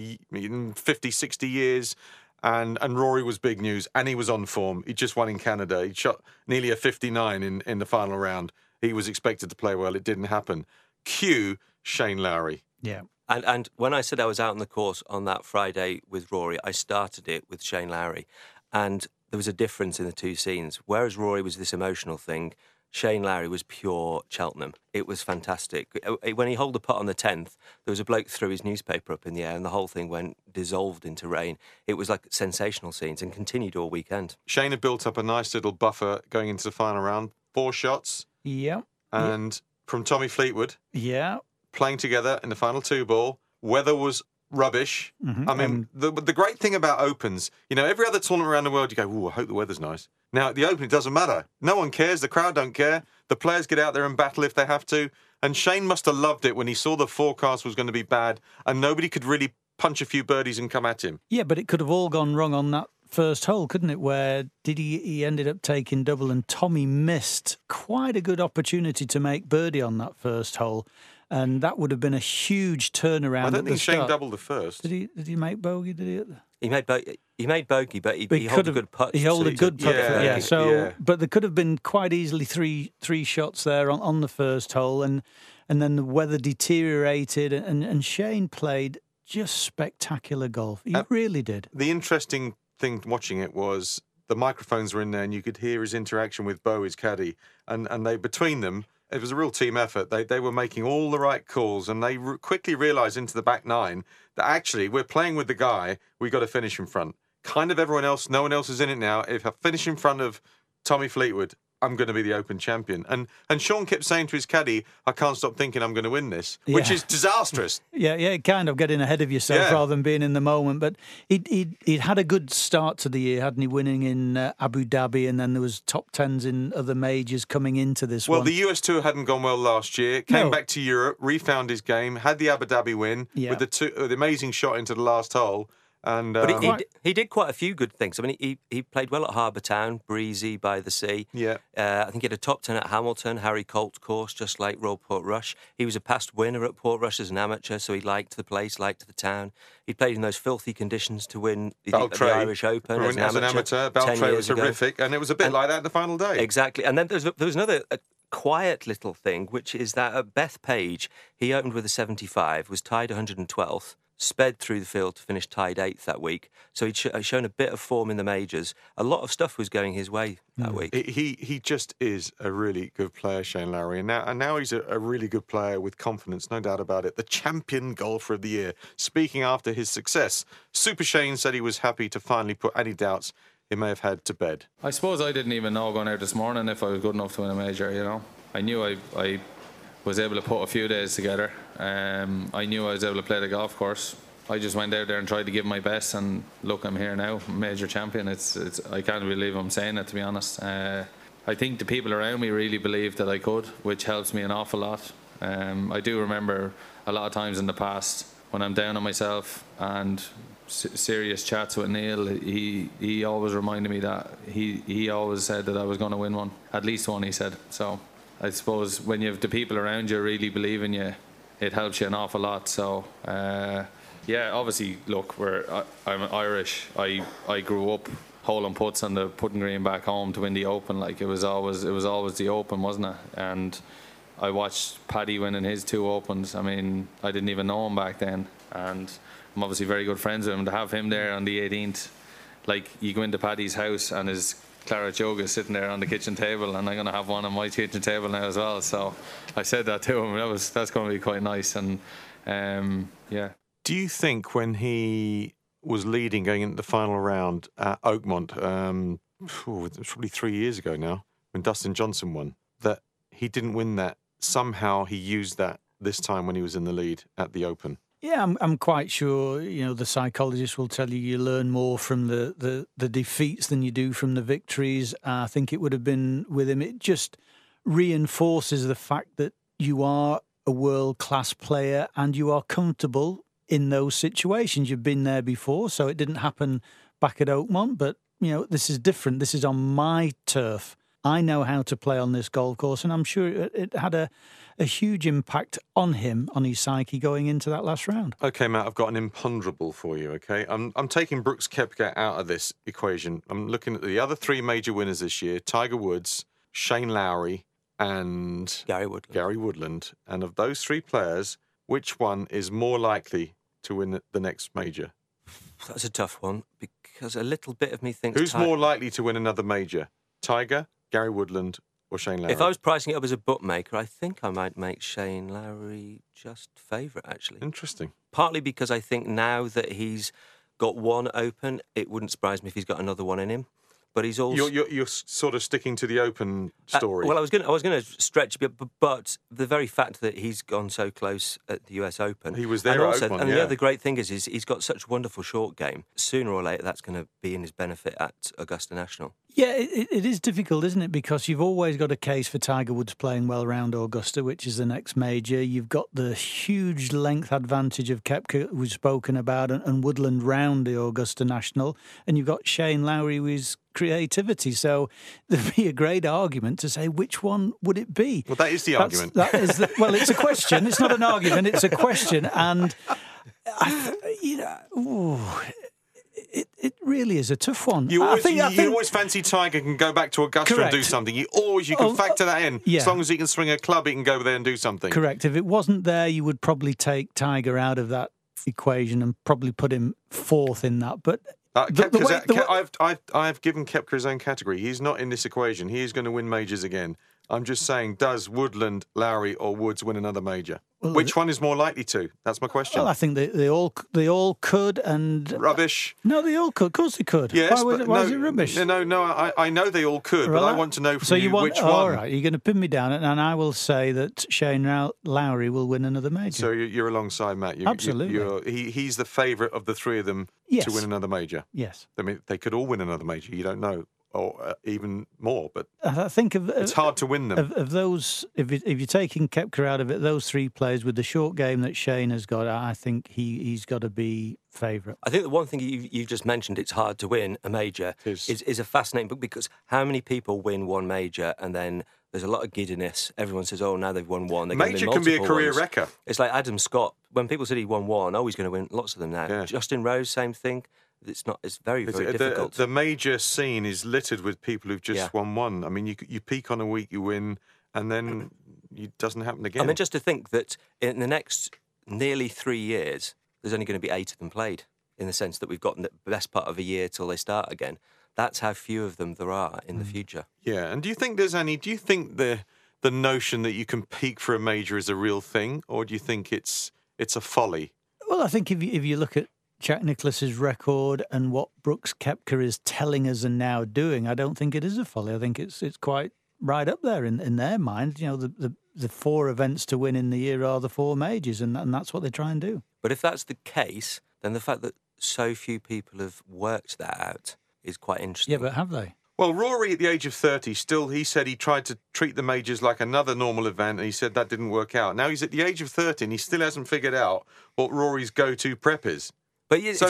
50, 60 years. And Rory was big news. And he was on form. He just won in Canada. He shot nearly a 59 in the final round. He was expected to play well. It didn't happen. Cue Shane Lowry. Yeah. And when I said I was out on the course on that Friday with Rory, I started it with Shane Lowry. And there was a difference in the 2 scenes. Whereas Rory was this emotional thing, Shane Lowry was pure Cheltenham. It was fantastic. When he holed the putt on the 10th, there was a bloke threw his newspaper up in the air and the whole thing went dissolved into rain. It was like sensational scenes and continued all weekend. Shane had built up a nice little buffer going into the final round. 4 shots. Yeah. And from Tommy Fleetwood. Yeah. Playing together in the final 2 ball. Weather was rubbish. Mm-hmm. I mean, the great thing about Opens, every other tournament around the world, you go, ooh, I hope the weather's nice. Now, at the Open, it doesn't matter. No one cares. The crowd don't care. The players get out there and battle if they have to. And Shane must have loved it when he saw the forecast was going to be bad and nobody could really punch a few birdies and come at him. Yeah, but it could have all gone wrong on that first hole, couldn't it, where he ended up taking double and Tommy missed quite a good opportunity to make birdie on that first hole. And that would have been a huge turnaround. I don't think Shane doubled the first. Did he make bogey? Did he? He made bogey, but he held a good putt. He held a good putt. Yeah. But there could have been quite easily three shots there on the first hole, and then the weather deteriorated, and Shane played just spectacular golf. He really did. The interesting thing watching it was the microphones were in there, and you could hear his interaction with Bo, his caddy, and they between them. It was a real team effort. They were making all the right calls, and they quickly realised into the back nine that actually we're playing with the guy we got to finish in front. Kind of everyone else, no one else is in it now. If I finish in front of Tommy Fleetwood, I'm going to be the Open champion. And Sean kept saying to his caddy, I can't stop thinking I'm going to win this, which is disastrous. Yeah, kind of getting ahead of yourself rather than being in the moment. But he'd had a good start to the year, hadn't he, winning in Abu Dhabi, and then there was top tens in other majors coming into this one. Well, the US Tour hadn't gone well last year, came back to Europe, refound his game, had the Abu Dhabi win with the amazing shot into the last hole. And, but he did quite a few good things. I mean, he played well at Harbour Town, breezy by the sea. Yeah. I think he had a top 10 at Hamilton, Harry Colt course, just like Royal Portrush. He was a past winner at Portrush as an amateur, so he liked the place, liked the town. He played in those filthy conditions to win the Irish Open as an amateur. Beltray was horrific, and it was a bit like that the final day. Exactly. And then there was another quiet little thing, which is that at Bethpage, he opened with a 75, was tied 112th. Sped through the field to finish tied 8th that week. So he'd shown a bit of form in the majors. A lot of stuff was going his way that week. He just is a really good player, Shane Lowry. And now he's a really good player with confidence, no doubt about it. The champion golfer of the year. Speaking after his success, Super Shane said he was happy to finally put any doubts he may have had to bed. I suppose I didn't even know going out this morning if I was good enough to win a major, you know. I knew I was able to put a few days together. I knew I was able to play the golf course. I just went out there and tried to give my best, and look, I'm here now, major champion. It's I can't believe I'm saying it, to be honest. I think the people around me really believed that I could, which helps me an awful lot. I do remember a lot of times in the past when I'm down on myself and serious chats with Neil, he always reminded me that he always said that I was going to win one, at least one, he said. So I suppose when you have the people around you really believe in you, it helps you an awful lot. So yeah, obviously, look, I'm Irish. I grew up holding putts on the putting green back home to win the Open. Like it was always the Open, wasn't it? And I watched Paddy winning his 2 Opens. I mean, I didn't even know him back then, and I'm obviously very good friends with him. To have him there on the 18th, like you go into Paddy's house and his claret jug is sitting there on the kitchen table, and I'm going to have one on my kitchen table now as well. So I said that to him. That's going to be quite nice, and yeah. Do you think when he was leading going into the final round at Oakmont, it was probably 3 years ago now, when Dustin Johnson won, that he didn't win that? Somehow he used that this time when he was in the lead at the Open. Yeah, I'm quite sure, you know, the psychologists will tell you learn more from the defeats than you do from the victories. I think it would have been with him. It just reinforces the fact that you are a world-class player and you are comfortable in those situations. You've been there before, so it didn't happen back at Oakmont, but, you know, this is different. This is on my turf. I know how to play on this golf course, and I'm sure it had a huge impact on him, on his psyche going into that last round. OK, Matt, I've got an imponderable for you, OK? I'm taking Brooks Koepka out of this equation. I'm looking at the other 3 major winners this year, Tiger Woods, Shane Lowry and Gary Woodland. And of those 3 players, which one is more likely to win the next major? That's a tough one, because a little bit of me thinks... Who's more likely to win another major? Tiger, Gary Woodland or Shane Lowry? If I was pricing it up as a bookmaker, I think I might make Shane Lowry just favourite, actually. Interesting. Partly because I think now that he's got 1 Open, it wouldn't surprise me if he's got another one in him. But he's also... You're sort of sticking to the Open story. Well, I was going to stretch a bit, but the very fact that he's gone so close at the US Open... He was there at Open, and the other great thing is he's got such wonderful short game. Sooner or later, that's going to be in his benefit at Augusta National. Yeah, it is difficult, isn't it? Because you've always got a case for Tiger Woods playing well around Augusta, which is the next major. You've got the huge length advantage of Koepka we've spoken about and Woodland round the Augusta National. And you've got Shane Lowry with his creativity. So there'd be a great argument to say which one would it be? Well, that is the argument. Well, it's a question. It's not an argument. It's a question. And, It really is a tough one. You always, I think always fancy Tiger can go back to Augusta Correct. and do something. You can factor that in. Yeah. As long as he can swing a club, he can go there and do something. Correct. If it wasn't there, you would probably take Tiger out of that equation and probably put him fourth in that. But I've given Koepka his own category. He's not in this equation. He is going to win majors again. I'm just saying, does Woodland, Lowry, or Woods win another major? Well, which one is more likely to? That's my question. Well, I think they all could, and rubbish. No, they all could. Of course, they could. Yes, why is it rubbish? No. I know they all could, but I want to know from which one. All right, you're going to pin me down, and I will say that Shane Lowry will win another major. So you're alongside Matt. Absolutely. He's the favourite of the three of them to win another major. Yes. I mean, they could all win another major. You don't know. Or even more, but I think it's hard to win them. Of those, if you're taking Koepka out of it, those three players with the short game that Shane has got, I think he's got to be favourite. I think the one thing you've just mentioned, it's hard to win a major, is a fascinating book, because how many people win one major and then there's a lot of giddiness. Everyone says, oh, now they've won one. Major can be a career wrecker. It's like Adam Scott. When people said he won one, he's going to win lots of them now. Yeah. Justin Rose, same thing. It's very difficult. The major scene is littered with people who've just won one. I mean, you peak on a week, you win, and then it doesn't happen again. I mean, just to think that in the next nearly 3 years, there's only going to be 8 of them played, in the sense that we've got the best part of a year till they start again. That's how few of them there are in the future. Yeah, and do you think the notion that you can peak for a major is a real thing, or do you think it's a folly? Well, I think if you look at Jack Nicklaus's record and what Brooks Koepka is telling us and now doing, I don't think it is a folly. I think it's quite right up there in their mind. You know, the 4 events to win in the year are the 4 majors, and that's what they try and do. But if that's the case, then the fact that so few people have worked that out is quite interesting. Yeah, but have they? Well, Rory, at the age of 30, he said he tried to treat the majors like another normal event, and he said that didn't work out. Now he's at the age of 30, and he still hasn't figured out what Rory's go-to prep is. But that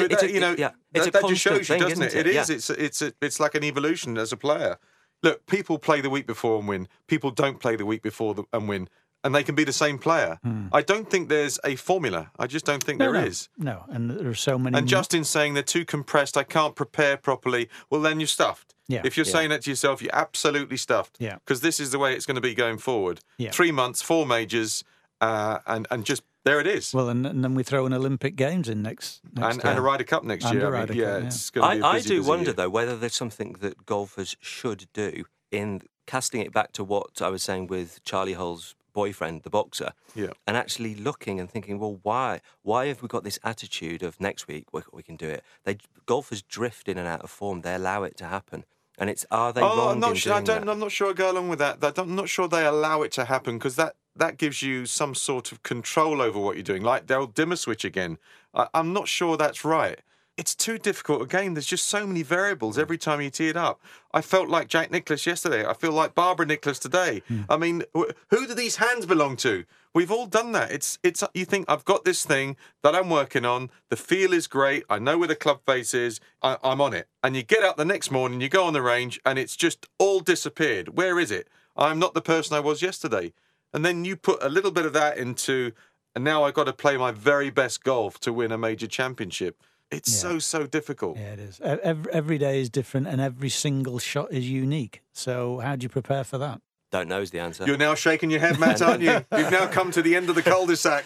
just shows you, doesn't it? It is. Yeah. It's like an evolution as a player. Look, people play the week before and win. People don't play the week before and win, and they can be the same player. I don't think there's a formula. I just don't think there is. No, and there are so many. And Justin's saying they're too compressed. I can't prepare properly. Well, then you're stuffed. Yeah. If you're saying that to yourself, you're absolutely stuffed. Yeah. Because this is the way it's going to be going forward. Yeah. 3 months, 4 majors, and just. There it is. Well, and then we throw in Olympic Games in next and a Ryder Cup next year. It's going to be a busy, I do wonder, year. though, whether there's something that golfers should do in casting it back to what I was saying with Charlie Hull's boyfriend, the boxer, and actually looking and thinking, well, why have we got this attitude of next week we can do it? Golfers drift in and out of form. They allow it to happen. And are they wrong in doing that? I'm not sure I go along with that. I'm not sure they allow it to happen, because that gives you some sort of control over what you're doing, like they'll dimmer switch again. I'm not sure that's right. It's too difficult a game. There's just so many variables every time you tee it up. I felt like Jack Nicklaus yesterday. I feel like Barbara Nicklaus today. I mean, who do these hands belong to? We've all done that. It's. You think, I've got this thing that I'm working on. The feel is great. I know where the club face is. I'm on it. And you get up the next morning, you go on the range, and it's just all disappeared. Where is it? I'm not the person I was yesterday. And then you put a little bit of that into, and now I've got to play my very best golf to win a major championship. It's so difficult. Yeah, it is. Every day is different, and every single shot is unique. So how do you prepare for that? Don't know is the answer. You're now shaking your head, Matt, aren't you? You've now come to the end of the cul-de-sac.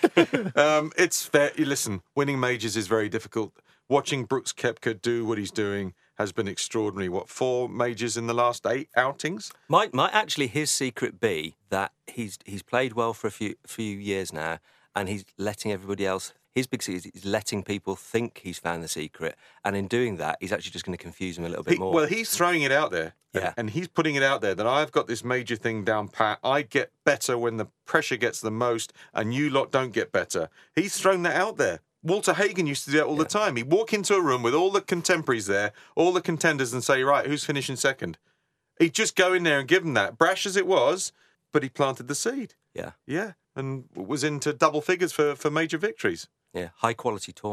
It's fair. Listen, winning majors is very difficult. Watching Brooks Koepka do what he's doing has been extraordinary. 4 majors in the last 8 outings? Might actually his secret be that he's played well for a few years now, and he's letting everybody else. His big secret is letting people think he's found the secret, and in doing that, he's actually just going to confuse them a little bit more. Well, he's throwing it out there, and he's putting it out there that I've got this major thing down pat. I get better when the pressure gets the most, and you lot don't get better. He's thrown that out there. Walter Hagen used to do that all the time. He'd walk into a room with all the contemporaries there, all the contenders, and say, right, who's finishing second? He'd just go in there and give them that. Brash as it was, but he planted the seed. Yeah, and was into double figures for major victories. Yeah, high quality taunting.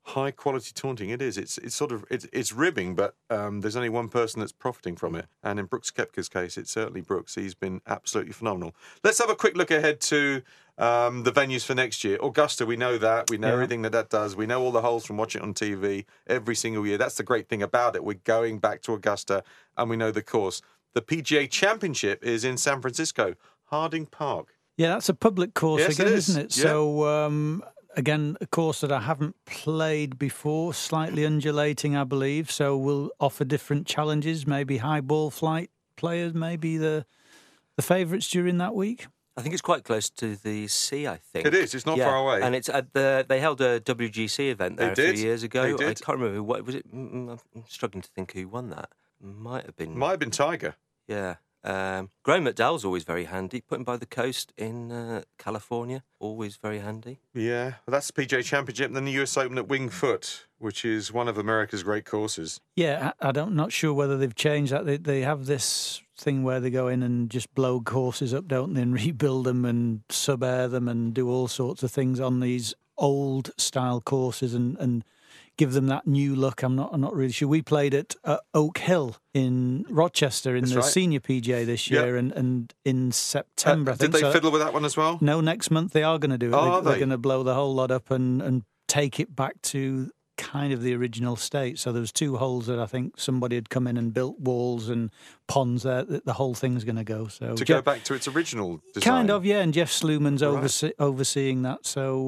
high quality taunting. It is. It's sort of it's ribbing, but there's only one person that's profiting from it. And in Brooks Koepka's case, it's certainly Brooks. He's been absolutely phenomenal. Let's have a quick look ahead to the venues for next year. Augusta, we know that. We know everything that does. We know all the holes from watching it on TV every single year. That's the great thing about it. We're going back to Augusta, and we know the course. The PGA Championship is in San Francisco, Harding Park. Yeah, that's a public course Yes, again, it is. isn't it? Yeah. So, again, a course that I haven't played before, slightly undulating, I believe. So we'll offer different challenges, maybe high ball flight players, maybe the favourites during that week. I think it's quite close to the sea, I think. It is. It's not far away. And it's at they held a WGC event there They a did. few years ago. They did. I can't remember what was it. I'm struggling to think who won that. Might have been Tiger. Yeah. Graham McDowell's always very handy. Put him by the coast in California, always very handy. Yeah, well, that's the PGA Championship, and then the US Open at Winged Foot, which is one of America's great courses. Yeah, not sure whether they've changed that. They have this thing where they go in and just blow courses up, don't they, and rebuild them and sub-air them and do all sorts of things on these old-style courses and give them that new look. I'm not really sure. We played at Oak Hill in Rochester in the senior PGA this year, and in September. I think did they fiddle with that one as well? No, next month they are going to do it. Oh, they're going to blow the whole lot up and take it back to kind of the original state. So there was 2 holes that I think somebody had come in and built walls and ponds there. The whole thing's going to go. So go back to its original design. Kind of, yeah. And Jeff Sluman's overseeing that.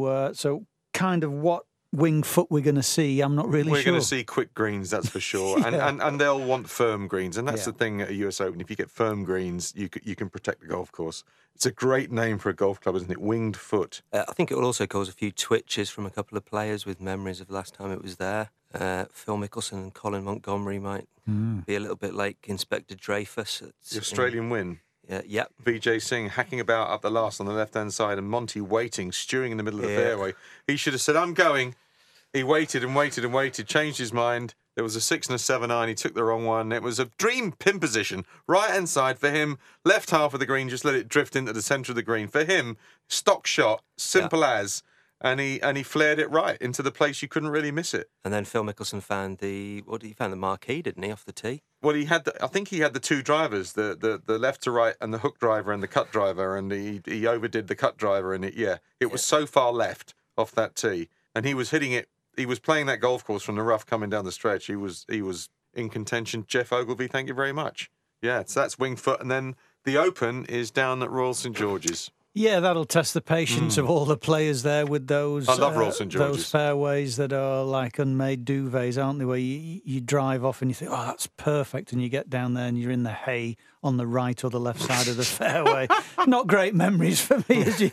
So kind of what Winged Foot we're going to see, I'm not really sure. We're going to see quick greens, that's for sure. and they'll want firm greens. And that's the thing at a US Open. If you get firm greens, you can protect the golf course. It's a great name for a golf club, isn't it? Winged Foot. I think it will also cause a few twitches from a couple of players with memories of last time it was there. Phil Mickelson and Colin Montgomery might be a little bit like Inspector Dreyfus. The Australian win. Yeah. Vijay Singh hacking about up the last on the left-hand side and Monty waiting, stewing in the middle of the fairway. He should have said, I'm going. He waited and waited and waited, changed his mind. There was a 6 and a 7 iron. He took the wrong one. It was a dream pin position, right-hand side for him. Left half of the green, just let it drift into the centre of the green. For him, stock shot, simple as. And he flared it right into the place you couldn't really miss it. And then Phil Mickelson found the marquee, didn't he, off the tee? Well, I think he had the 2 drivers, the left to right and the hook driver and the cut driver, and he overdid the cut driver, and it was so far left off that tee, and he was hitting it. He was playing that golf course from the rough coming down the stretch. He was in contention. Jeff Ogilvy, thank you very much. Yeah, so that's Winged Foot, and then the Open is down at Royal St George's. Yeah, that'll test the patience of all the players there with those. I love Royal St George's. Those fairways that are like unmade duvets, aren't they? Where you drive off and you think, oh, that's perfect, and you get down there and you're in the hay on the right or the left side of the fairway. Not great memories for me, as you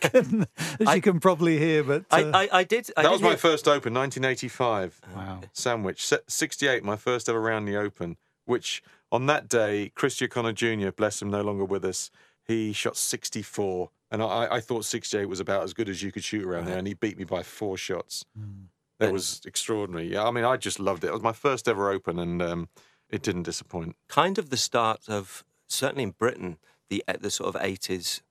can probably hear. But I did. That was my first Open, 1985. Wow. Sandwich, 68, my first ever round the Open. Which on that day, Christy O'Connor Jr., bless him, no longer with us. He shot 64. And I thought 68 was about as good as you could shoot around there, and he beat me by 4 shots. That was extraordinary. Yeah, I mean, I just loved it. It was my first ever Open, and it didn't disappoint. Kind of the start of, certainly in Britain, the sort of 80s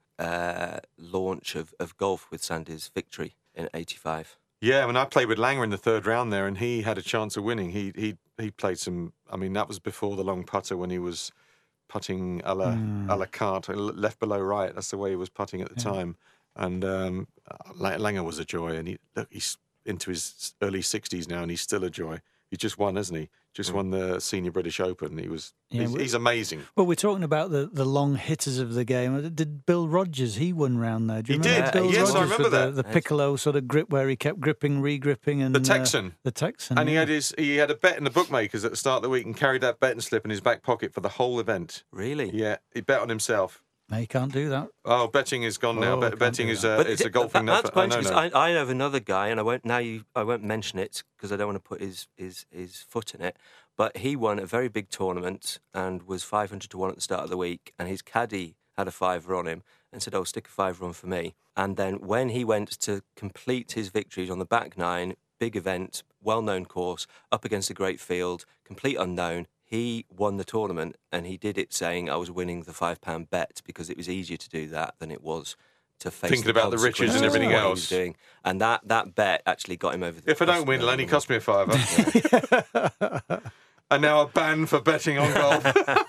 launch of golf with Sandy's victory in 85. Yeah, when I played with Langer in the 3rd round there, and he had a chance of winning. He played some. I mean, that was before the long putter when he was putting a la carte, left below right. That's the way he was putting at the time. And Langer was a joy. And he's into his early 60s now, and he's still a joy. He just won, hasn't he? Just won the Senior British Open. He's amazing. Well, we're talking about the long hitters of the game. Did Bill Rogers, he won round there? Do you remember Bill Yes, Rogers I remember that. The piccolo sort of grip where he kept gripping, re-gripping. And The Texan. And he had a bet in the bookmakers at the start of the week and carried that betting slip in his back pocket for the whole event. Really? Yeah, he bet on himself. No, you can't do that. Oh, betting is gone now. Betting is a golfing. That's quite interesting. I have another guy, and I won't mention it because I don't want to put his foot in it. But he won a very big tournament and was 500 to 1 at the start of the week, and his caddy had a fiver on him and said, "Oh, stick a fiver on for me." And then when he went to complete his victories on the back 9, big event, well-known course, up against a great field, complete unknown. He won the tournament, and he did it saying, I was winning the £5 bet because it was easier to do that than it was to face thinking about the riches and everything what he else. was doing. And that bet actually got him over the. If I don't win, it'll only cost me a £5. And now a ban for betting on golf.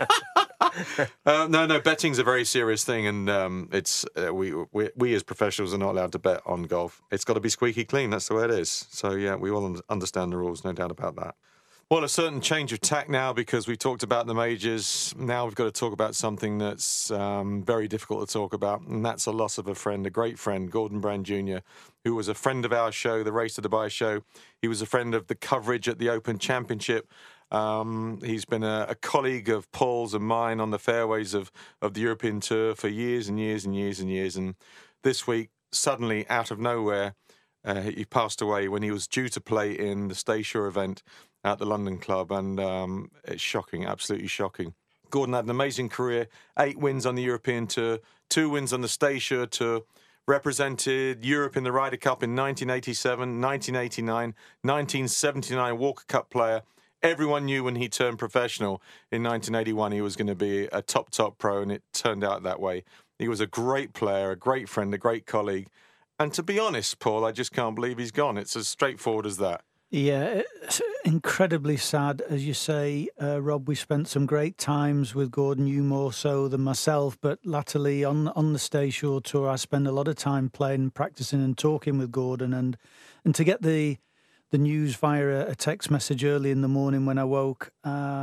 No, betting's a very serious thing, and it's we as professionals are not allowed to bet on golf. It's got to be squeaky clean. That's the way it is. So yeah, we all understand the rules, no doubt about that. Well, a certain change of tack now, because we talked about the majors. Now we've got to talk about something that's very difficult to talk about, and that's a loss of a friend, a great friend, Gordon Brand Jr., who was a friend of our show, the Race to Dubai show. He was a friend of the coverage at the Open Championship. He's been a colleague of Paul's and mine on the fairways of the European Tour for years and years and years and years. And this week, suddenly, out of nowhere, he passed away when he was due to play in the Stay Sure event at the London Club. And it's shocking, absolutely shocking. Gordon had an amazing career, 8 wins on the European Tour, 2 wins on the Stay Sure Tour, represented Europe in the Ryder Cup in 1987, 1989, 1979 Walker Cup player. Everyone knew when he turned professional in 1981 he was going to be a top pro, and it turned out that way. He was a great player, a great friend, a great colleague. And to be honest, Paul, I just can't believe he's gone. It's as straightforward as that. Yeah, it's incredibly sad. As you say, Rob, we spent some great times with Gordon, you more so than myself, but latterly on the Stay Sure Tour, I spend a lot of time playing, practicing and talking with Gordon. And to get the news via a text message early in the morning when I woke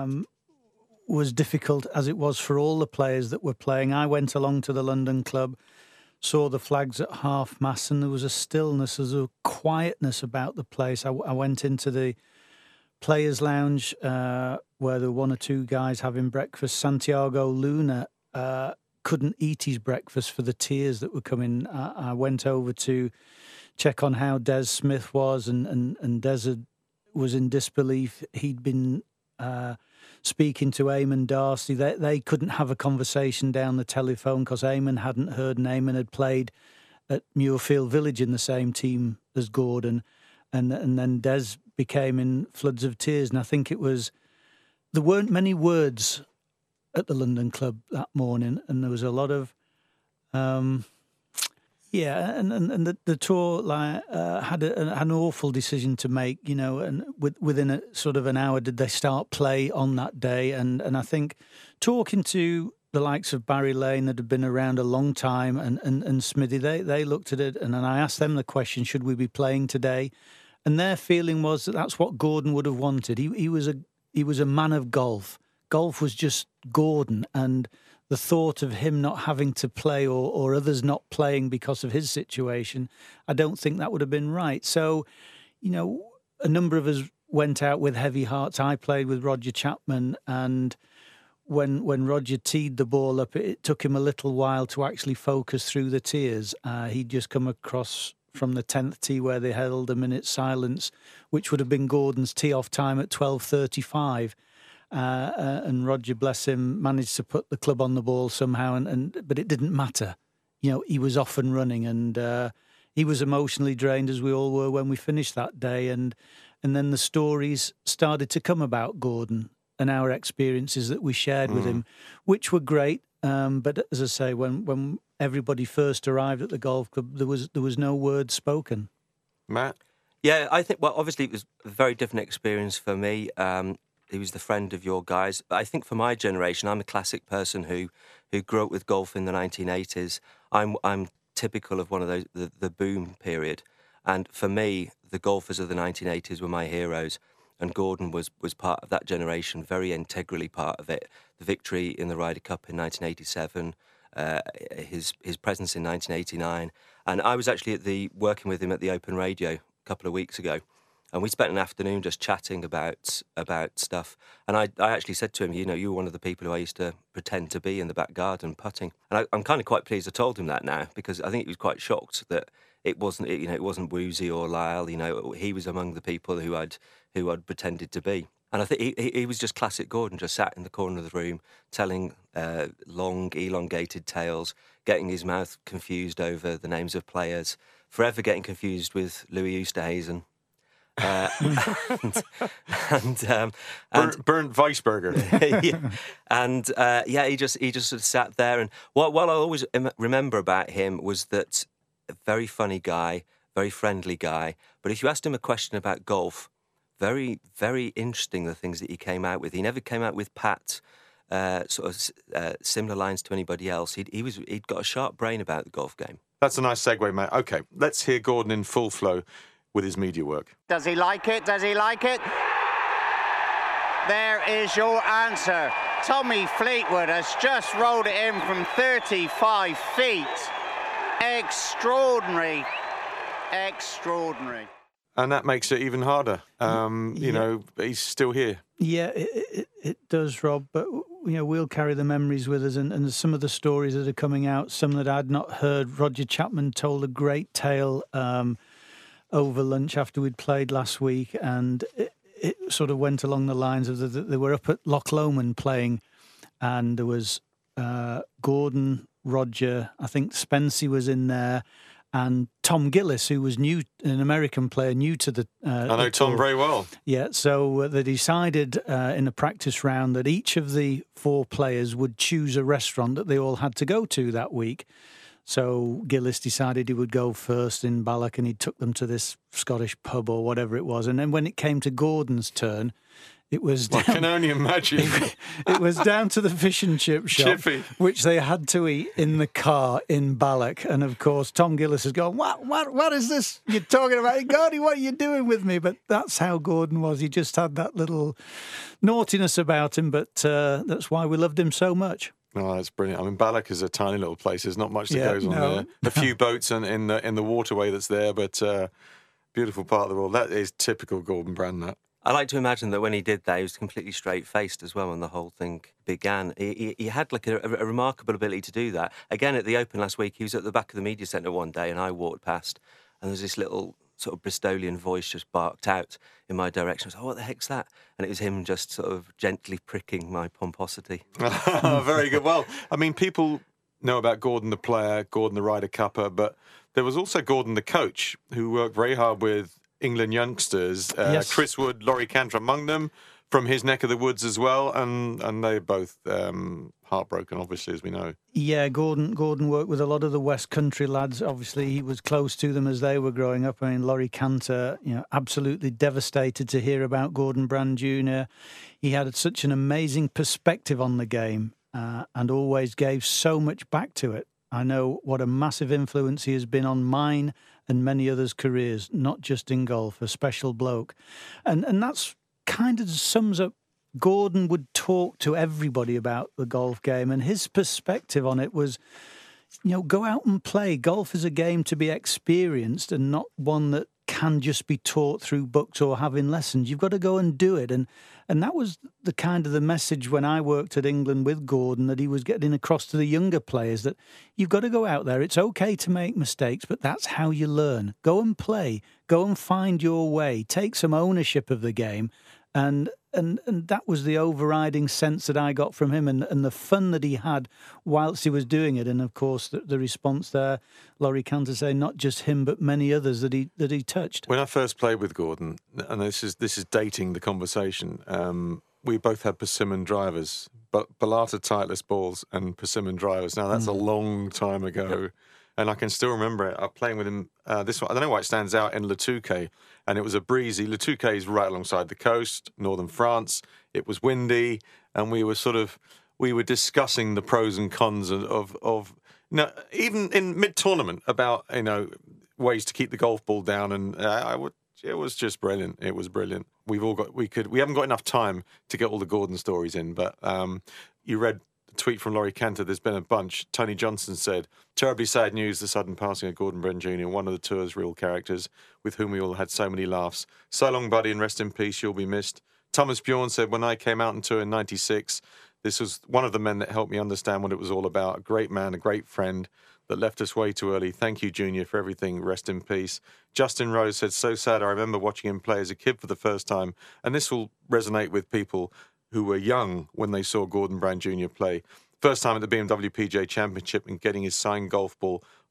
was difficult, as it was for all the players that were playing. I went along to the London Club, saw the flags at half-mast, and there was a stillness, there's a quietness about the place. I went into the players' lounge where there were 1 or 2 guys having breakfast. Santiago Luna couldn't eat his breakfast for the tears that were coming. I went over to check on how Des Smith was, and Des was in disbelief. He'd been speaking to Eamon Darcy. They couldn't have a conversation down the telephone because Eamon hadn't heard, and Eamon had played at Muirfield Village in the same team as Gordon. And then Des became in floods of tears. And I think there weren't many words at the London Club that morning, and there was a lot of... Yeah, and the tour had an awful decision to make, you know, and within a sort of an hour did they start play on that day. And I think talking to the likes of Barry Lane that had been around a long time and Smithy, they looked at it, and then I asked them the question, should we be playing today? And their feeling was that that's what Gordon would have wanted. He was a man of golf. Golf was just Gordon, and the thought of him not having to play or others not playing because of his situation, I don't think that would have been right. So, you know, a number of us went out with heavy hearts. I played with Roger Chapman, and when Roger teed the ball up, it took him a little while to actually focus through the tears. He'd just come across from the 10th tee where they held a minute's silence, which would have been Gordon's tee-off time at 12:35. And Roger, bless him, managed to put the club on the ball somehow, but it didn't matter. You know, he was off and running, and he was emotionally drained, as we all were when we finished that day. And then the stories started to come about Gordon and our experiences that we shared with him, which were great. But as I say, when everybody first arrived at the golf club, there was no word spoken. Matt? Yeah, I think, well, obviously it was a very different experience for me. He was the friend of your guys. But I think for my generation, I'm a classic person who grew up with golf in the 1980s. I'm typical of one of those, the boom period. And for me, the golfers of the 1980s were my heroes. And Gordon was part of that generation, very integrally part of it. The victory in the Ryder Cup in 1987, his presence in 1989. And I was actually working with him at the Open Radio a couple of weeks ago. And we spent an afternoon just chatting about stuff. And I actually said to him, you know, you were one of the people who I used to pretend to be in the back garden putting. And I'm kind of quite pleased I told him that now, because I think he was quite shocked that it wasn't Woozy or Lyle. You know, he was among the people who I'd pretended to be. And I think he was just classic Gordon, just sat in the corner of the room telling long, elongated tales, getting his mouth confused over the names of players, forever getting confused with Louis Oosthuizen. and Burnt Weisberger. yeah. And he just sort of sat there. And what I always remember about him was that a very funny guy, very friendly guy. But if you asked him a question about golf, very, very interesting the things that he came out with. He never came out with pat similar lines to anybody else. He'd got a sharp brain about the golf game. That's a nice segue, mate. OK, let's hear Gordon in full flow with his media work. Does he like it? Does he like it? There is your answer. Tommy Fleetwood has just rolled it in from 35 feet. Extraordinary. Extraordinary. And that makes it even harder. You know, he's still here. Yeah, it does, Rob. But, you know, we'll carry the memories with us. And some of the stories that are coming out, some that I'd not heard. Roger Chapman told a great tale over lunch after we'd played last week. And it sort of went along the lines of they were up at Loch Lomond playing. And there was Gordon, Roger, I think Spency was in there. And Tom Gillis, who was an American player, new to the I know Tom very well. Yeah, so they decided in the practice round that each of the 4 players would choose a restaurant that they all had to go to that week. So Gillis decided he would go first in Balloch, and he took them to this Scottish pub or whatever it was. And then when it came to Gordon's turn, it was I can only imagine. It was down to the fish and chip shop, Chippy, which they had to eat in the car in Balloch. And of course, Tom Gillis has gone, what is this you're talking about? Gordy, what are you doing with me? But that's how Gordon was. He just had that little naughtiness about him, but that's why we loved him so much. Oh, that's brilliant. I mean, Balloch is a tiny little place. There's not much that goes on there. A few boats in the waterway that's there, but beautiful part of the world. That is typical Gordon Brand, that. I like to imagine that when he did that, he was completely straight-faced as well when the whole thing began. He had like a remarkable ability to do that. Again, at the Open last week, he was at the back of the media centre one day and I walked past and there was this little sort of Bristolian voice just barked out in my direction. I was like, what the heck's that? And it was him just sort of gently pricking my pomposity. Very good. Well, I mean, people know about Gordon the player, Gordon the Ryder Cupper, but there was also Gordon the coach who worked very hard with England youngsters, Yes. Chris Wood, Laurie Cantor among them, from his neck of the woods as well, and they're both heartbroken, obviously, as we know. Yeah, Gordon worked with a lot of the West Country lads. Obviously, he was close to them as they were growing up. I mean, Laurie Cantor, absolutely devastated to hear about Gordon Brand Jr. He had such an amazing perspective on the game and always gave so much back to it. I know what a massive influence he has been on mine and many others' careers, not just in golf, a special bloke. And that's kind of sums up, Gordon would talk to everybody about the golf game, and his perspective on it was, go out and play. Golf is a game to be experienced and not one that can just be taught through books or having lessons. You've got to go and do it. And that was the kind of the message when I worked at England with Gordon, that he was getting across to the younger players, that you've got to go out there. It's okay to make mistakes, but that's how you learn. Go and play. Go and find your way. Take some ownership of the game. And that was the overriding sense that I got from him, and the fun that he had whilst he was doing it. And of course, the response there, Laurie Cantor saying not just him but many others that he touched. When I first played with Gordon, and this is dating the conversation, we both had persimmon drivers, but Balata Titleist balls and persimmon drivers. Now that's a long time ago. Yep. And I can still remember it. I'm playing with him. This one, I don't know why it stands out, in Le Touquet. And it was a breezy. Le Touquet is right alongside the coast, northern France. It was windy, and we were discussing the pros and cons of even in mid-tournament about ways to keep the golf ball down. And it was just brilliant. It was brilliant. We haven't got enough time to get all the Gordon stories in, but you read tweet from Laurie Cantor, there's been a bunch. Tony Johnson said, terribly sad news, the sudden passing of Gordon Brand Jr., one of the tour's real characters with whom we all had so many laughs. So long, buddy, and rest in peace, you'll be missed. Thomas Bjorn said, when I came out on tour in 96, this was one of the men that helped me understand what it was all about. A great man, a great friend that left us way too early. Thank you, Junior, for everything. Rest in peace. Justin Rose said, so sad, I remember watching him play as a kid for the first time. And this will resonate with people who were young when they saw Gordon Brand Jr. play. First time at the BMW PGA Championship and getting his signed golf ball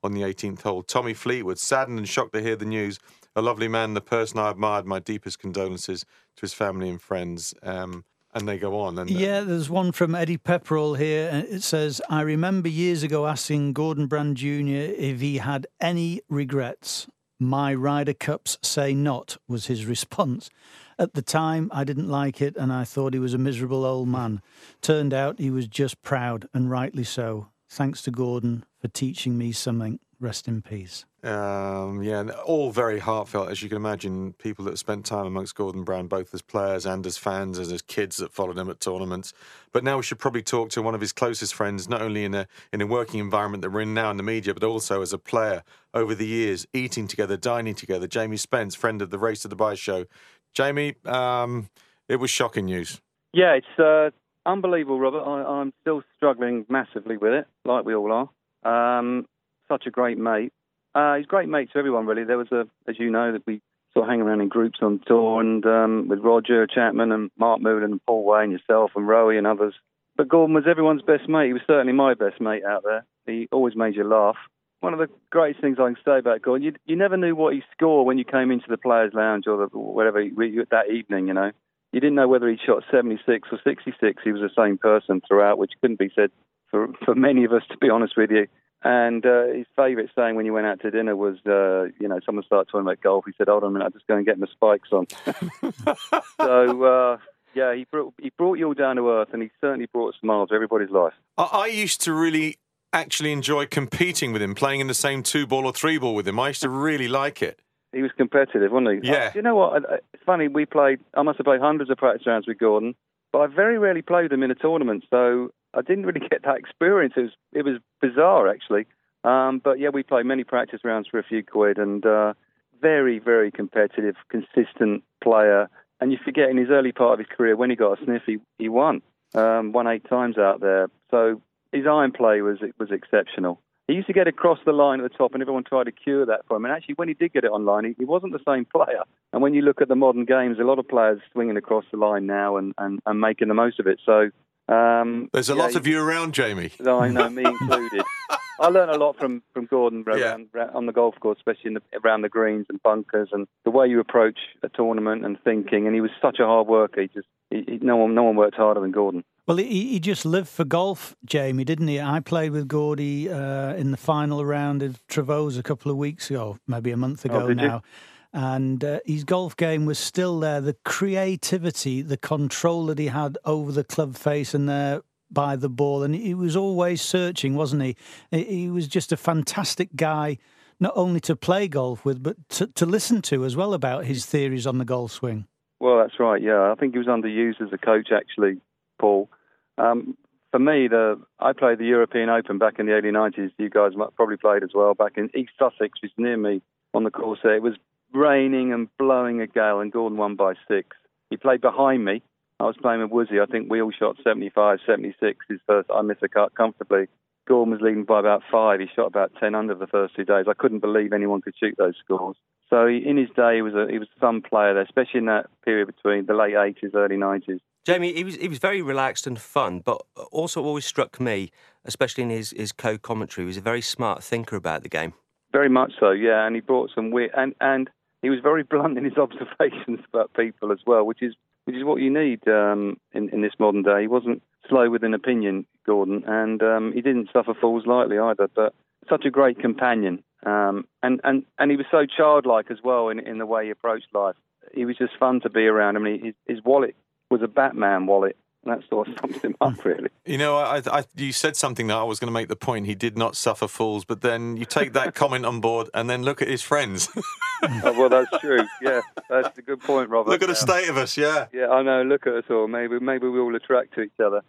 on the 18th hole. Tommy Fleetwood, saddened and shocked to hear the news. A lovely man, the person I admired. My deepest condolences to his family and friends. And they go on. And yeah, there's one from Eddie Pepperell here. And it says, I remember years ago asking Gordon Brand Jr. if he had any regrets. My Ryder Cups say not, was his response. At the time, I didn't like it and I thought he was a miserable old man. Turned out he was just proud, and rightly so. Thanks to Gordon for teaching me something. Rest in peace. Yeah, and all very heartfelt, as you can imagine. People that have spent time amongst Gordon Brand, both as players and as fans, as kids that followed him at tournaments. But now we should probably talk to one of his closest friends, not only in a working environment that we're in now in the media, but also as a player over the years, eating together, dining together. Jamie Spence, friend of the Race to Dubai show. Jamie, it was shocking news. Yeah, it's unbelievable, Robert. I'm still struggling massively with it, like we all are. Such a great mate. He's a great mate to everyone, really. There was as you know, that we sort of hang around in groups on tour, and with Roger Chapman and Mark Moon and Paul Way and yourself and Rowie and others. But Gordon was everyone's best mate. He was certainly my best mate out there. He always made you laugh. One of the greatest things I can say about Gordon, you never knew what he scored when you came into the Players' Lounge or whatever that evening, you know. You didn't know whether he shot 76 or 66. He was the same person throughout, which couldn't be said for many of us, to be honest with you. And his favourite saying when you went out to dinner was, someone started talking about golf. He said, hold on a minute, I'll just go and get my spikes on. So, he brought you all down to earth, and he certainly brought a smile to everybody's life. I used to really actually enjoy competing with him, playing in the same 2-ball or 3-ball with him. I used to really like it. He was competitive, wasn't he? Yeah. You know what? It's funny, I must have played hundreds of practice rounds with Gordon, but I very rarely played him in a tournament, so I didn't really get that experience. It was bizarre, actually. But yeah, we played many practice rounds for a few quid, and very, very competitive, consistent player. And you forget, in his early part of his career, when he got a sniff, he won 8 times out there. So his iron play was exceptional. He used to get across the line at the top, and everyone tried to cure that for him. And actually, when he did get it on line, he wasn't the same player. And when you look at the modern games, a lot of players swinging across the line now and making the most of it. So there's a lot of you around, Jamie. I know, me included. I learned a lot from Gordon on the golf course, especially around the greens and bunkers, and the way you approach a tournament and thinking. And he was such a hard worker. No one worked harder than Gordon. Well, he just lived for golf, Jamie, didn't he? I played with Gordy in the final round of Trevose a couple of weeks ago, maybe a month ago now. And his golf game was still there. The creativity, the control that he had over the club face and there by the ball. And he was always searching, wasn't he? He was just a fantastic guy, not only to play golf with, but to listen to as well about his theories on the golf swing. Well, that's right, yeah. I think he was underused as a coach, actually, Paul. For me, I played the European Open back in the early 90s. You guys probably played as well back in East Sussex, which is near me on the course there. It was raining and blowing a gale, and Gordon won by 6. He played behind me. I was playing with Woodsy. I think we all shot 75, 76. His first, I missed the cut comfortably. Gordon was leading by about 5. He shot about 10 under the first 2 days. I couldn't believe anyone could shoot those scores. So in his day, he was a fun player there, especially in that period between the late 80s, early 90s. Jamie, he was very relaxed and fun, but also always struck me, especially in his co-commentary, he was a very smart thinker about the game. Very much so, yeah, and he brought some wit, and he was very blunt in his observations about people as well, which is what you need in this modern day. He wasn't slow with an opinion, Gordon, and he didn't suffer fools lightly either, but such a great companion. And he was so childlike as well in the way he approached life. He was just fun to be around. I mean, his wallet was a Batman wallet. And that sort of sums him up, really. You know, you said something that I was going to make the point. He did not suffer fools, but then you take that comment on board and then look at his friends. Well, that's true. Yeah, that's a good point, Robert. Look at the state of us, yeah. Yeah, I know. Look at us all. Maybe we all attract to each other.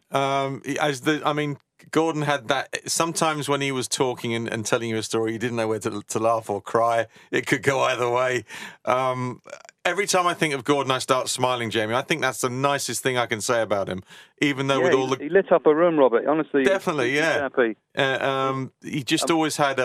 Gordon had that. Sometimes when he was talking and telling you a story, you didn't know whether to laugh or cry. It could go either way. Every time I think of Gordon, I start smiling, Jamie. I think that's the nicest thing I can say about him. Even though he lit up a room, Robert. Honestly, definitely, yeah. Happy. He just always had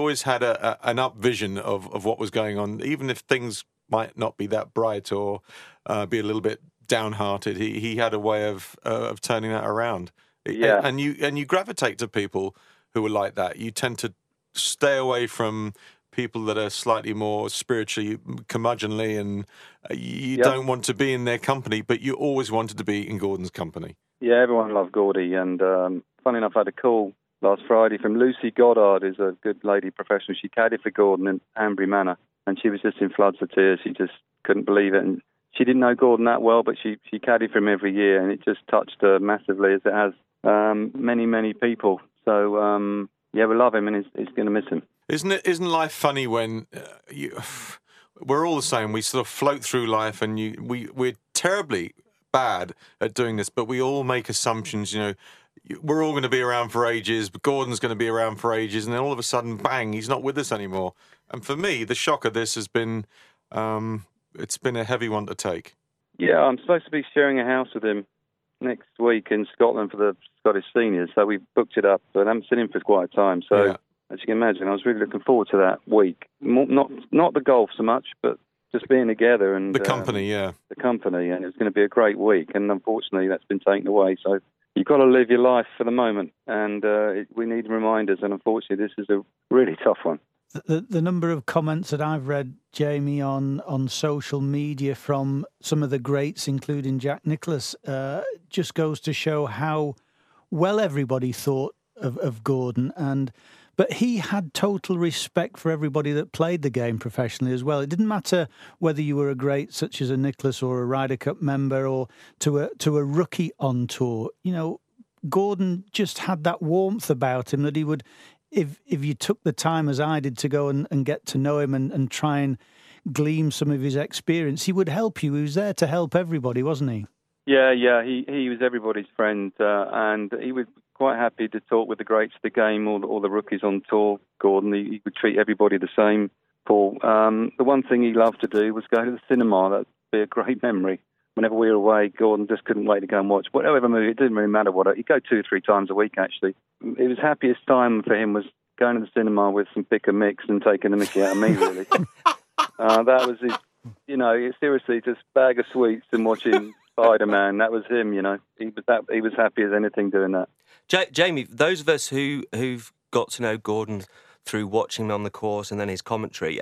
an up vision of what was going on, even if things might not be that bright or be a little bit downhearted. He had a way of turning that around. Yeah, and you gravitate to people who are like that. You tend to stay away from people that are slightly more spiritually curmudgeonly, and you don't want to be in their company, but you always wanted to be in Gordon's company. Yeah, everyone loved Gordy, and funny enough, I had a call last Friday from Lucy Goddard, who's a good lady professional. She caddied for Gordon in Hanbury Manor, and she was just in floods of tears. She just couldn't believe it, and she didn't know Gordon that well, but she caddied for him every year, and it just touched her massively, as it has many people. So, we love him, and he's going to miss him. Isn't life funny when we're all the same? We sort of float through life, and we're terribly bad at doing this, but we all make assumptions. We're all going to be around for ages, but Gordon's going to be around for ages, and then all of a sudden, bang, he's not with us anymore. And for me, the shock of this has been, it's been a heavy one to take. Yeah, I'm supposed to be sharing a house with him next week in Scotland for the Scottish Seniors, so we booked it up, but I haven't seen him for quite a time. So, as you can imagine, I was really looking forward to that week. Not the golf so much, but just being together and the company, the company, and it was going to be a great week. And unfortunately, that's been taken away. So you've got to live your life for the moment, and we need reminders. And unfortunately, this is a really tough one. The number of comments that I've read, Jamie, on social media from some of the greats, including Jack Nicklaus, just goes to show how well everybody thought of Gordon. But he had total respect for everybody that played the game professionally as well. It didn't matter whether you were a great such as a Nicklaus or a Ryder Cup member or to a rookie on tour. Gordon just had that warmth about him that he would, if you took the time as I did to go and get to know him and try and glean some of his experience, he would help you. He was there to help everybody, wasn't he? Yeah, he was everybody's friend, and he was quite happy to talk with the greats of the game, all the rookies on tour. Gordon, he would treat everybody the same. Paul, the one thing he loved to do was go to the cinema. That'd be a great memory. Whenever we were away, Gordon just couldn't wait to go and watch whatever movie. It didn't really matter what. He'd go 2 or 3 times a week, actually. It was happiest time for him was going to the cinema with some pick and mix and taking the mickey out of me, really. That was his, seriously, just bag of sweets and watching Spider-Man. That was him, He was happy as anything doing that. Jamie, those of us who've got to know Gordon through watching him on the course and then his commentary,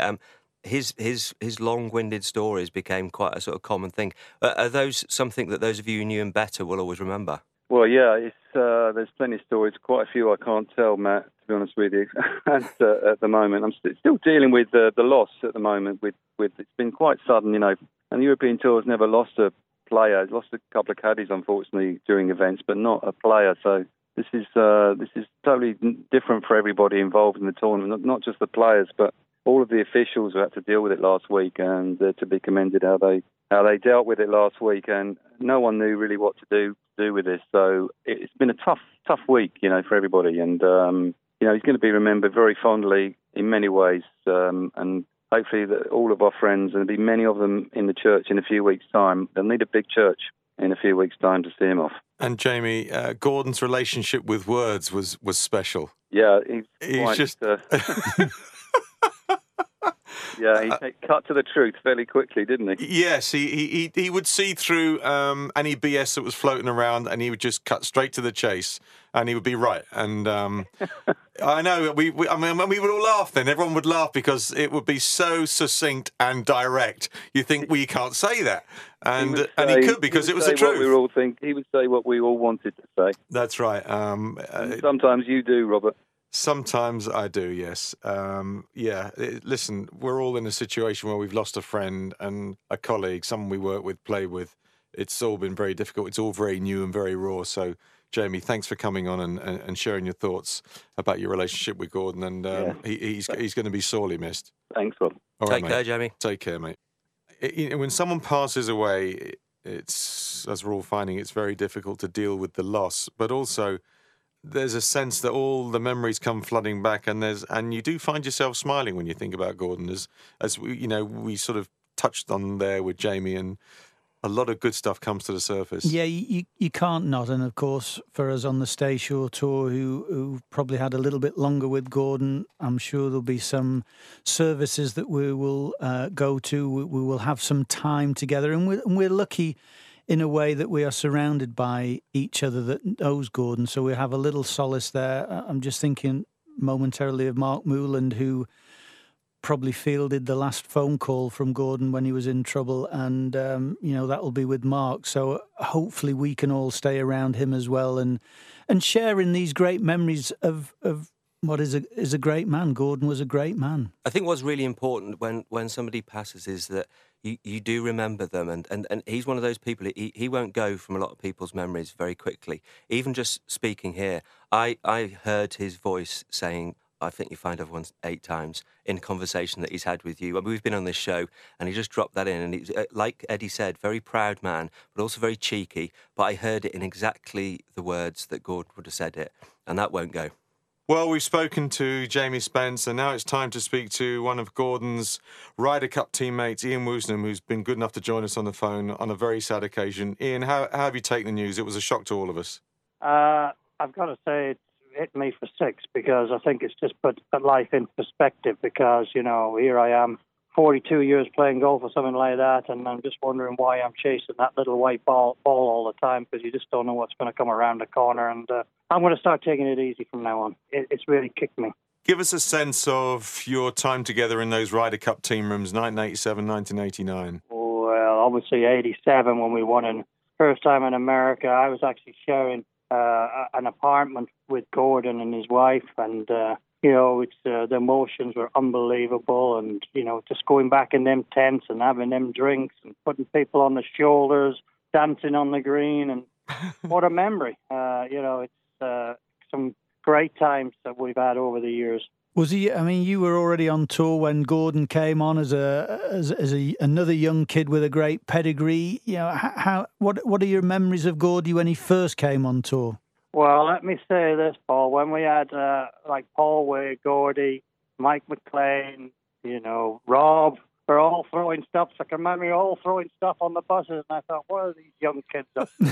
his long-winded stories became quite a sort of common thing. Are those something that those of you who knew him better will always remember? Well, yeah, there's plenty of stories. Quite a few I can't tell, Matt, to be honest with you. At the moment, I'm still dealing with the loss at the moment. With it's been quite sudden, and the European Tour has never lost a player. It's lost a couple of caddies, unfortunately, during events, but not a player. So this is totally different for everybody involved in the tournament, not just the players, but all of the officials who had to deal with it last week, and to be commended how they dealt with it last week, and no one knew really what to do with this. So it's been a tough week, for everybody, and he's going to be remembered very fondly in many ways, and hopefully that all of our friends, and there'll be many of them in the church in a few weeks' time. They'll need a big church in a few weeks' time to see him off. And Jamie, Gordon's relationship with words was special. Yeah, he's just. Yeah, he cut to the truth fairly quickly, didn't he? Yes, he would see through any BS that was floating around, and he would just cut straight to the chase, and he would be right. And I know we would all laugh then. Everyone would laugh because it would be so succinct and direct. You think, well, you can't say that, and he could because it was the truth. We were all he would say what we all wanted to say. That's right. Sometimes you do, Robert. Sometimes I do, yes. Listen, we're all in a situation where we've lost a friend and a colleague, someone we work with, play with. It's all been very difficult. It's all very new and very raw. So, Jamie, thanks for coming on and sharing your thoughts about your relationship with Gordon. And he's going to be sorely missed. Thanks, Rob. All right, Take care, Jamie. Take care, mate. When someone passes away, it's, as we're all finding, it's very difficult to deal with the loss, but also there's a sense that all the memories come flooding back, and you do find yourself smiling when you think about Gordon, as we sort of touched on there with Jamie, and a lot of good stuff comes to the surface. Yeah, you can't not, and of course for us on the Stay Shore Tour who probably had a little bit longer with Gordon, I'm sure there'll be some services that we will go to. We will have some time together, and we're lucky in a way that we are surrounded by each other that knows Gordon, so we have a little solace there. I'm just thinking momentarily of Mark Mouland, who probably fielded the last phone call from Gordon when he was in trouble, and that will be with Mark. So hopefully we can all stay around him as well and share in these great memories of what is a great man. Gordon was a great man. I think what's really important when somebody passes is that you do remember them, and he's one of those people, he won't go from a lot of people's memories very quickly. Even just speaking here, I heard his voice saying, "I think you find everyone's 8 times," in conversation that he's had with you. I mean, we've been on this show, and he just dropped that in, and he's, like Eddie said, very proud man, but also very cheeky. But I heard it in exactly the words that Gordon would have said it, and that won't go. Well, we've spoken to Jamie Spence, and now it's time to speak to one of Gordon's Ryder Cup teammates, Ian Woosnam, who's been good enough to join us on the phone on a very sad occasion. Ian, how have you taken the news? It was a shock to all of us. I've got to say it's hit me for 6, because I think it's just put life in perspective, because, here I am, 42 years playing golf or something like that, and I'm just wondering why I'm chasing that little white ball all the time, because you just don't know what's going to come around the corner, and I'm going to start taking it easy from now on. It's really kicked me. Give us a sense of your time together in those Ryder Cup team rooms, 1987, 1989. Well, obviously 87 when we won in first time in America. I was actually sharing an apartment with Gordon and his wife, and the emotions were unbelievable, and just going back in them tents and having them drinks and putting people on the shoulders, dancing on the green, and what a memory. It's some great times that we've had over the years. Was he? I mean, you were already on tour when Gordon came on as another young kid with a great pedigree. What are your memories of Gordy when he first came on tour? Well, let me say this, Paul. When we had like Paul Wade, Gordy, Mike McLean, Rob, we're all throwing stuff. So I can remember all throwing stuff on the buses, and I thought, what are these young kids up to?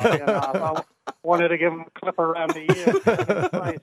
I wanted to give them a clip around the ear.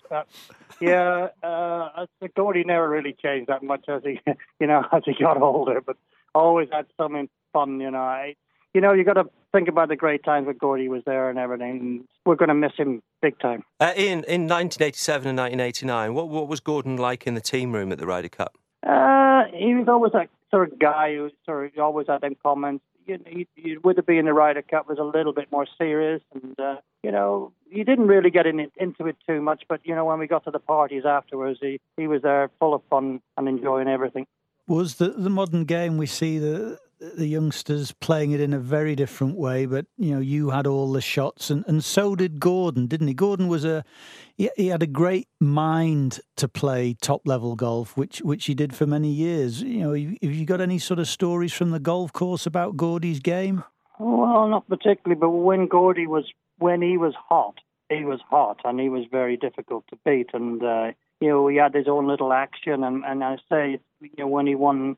But Gordy never really changed that much as he got older, but always had something fun. You got to think about the great times when Gordy was there and everything. We're going to miss him big time. Ian, in 1987 and 1989, what was Gordon like in the team room at the Ryder Cup? He was always that sort of guy who always had them comments. With it being the Ryder Cup was a little bit more serious, and he didn't really get into it too much. But when we got to the parties afterwards, he was there, full of fun and enjoying everything. Was the modern game, we see the youngsters playing it in a very different way, but you had all the shots, and so did Gordon, didn't he? Gordon was he had a great mind to play top level golf, which he did for many years. Have you got any sort of stories from the golf course about Gordy's game? Well, not particularly, but when he was hot, and he was very difficult to beat, and he had his own little action, and I say when he won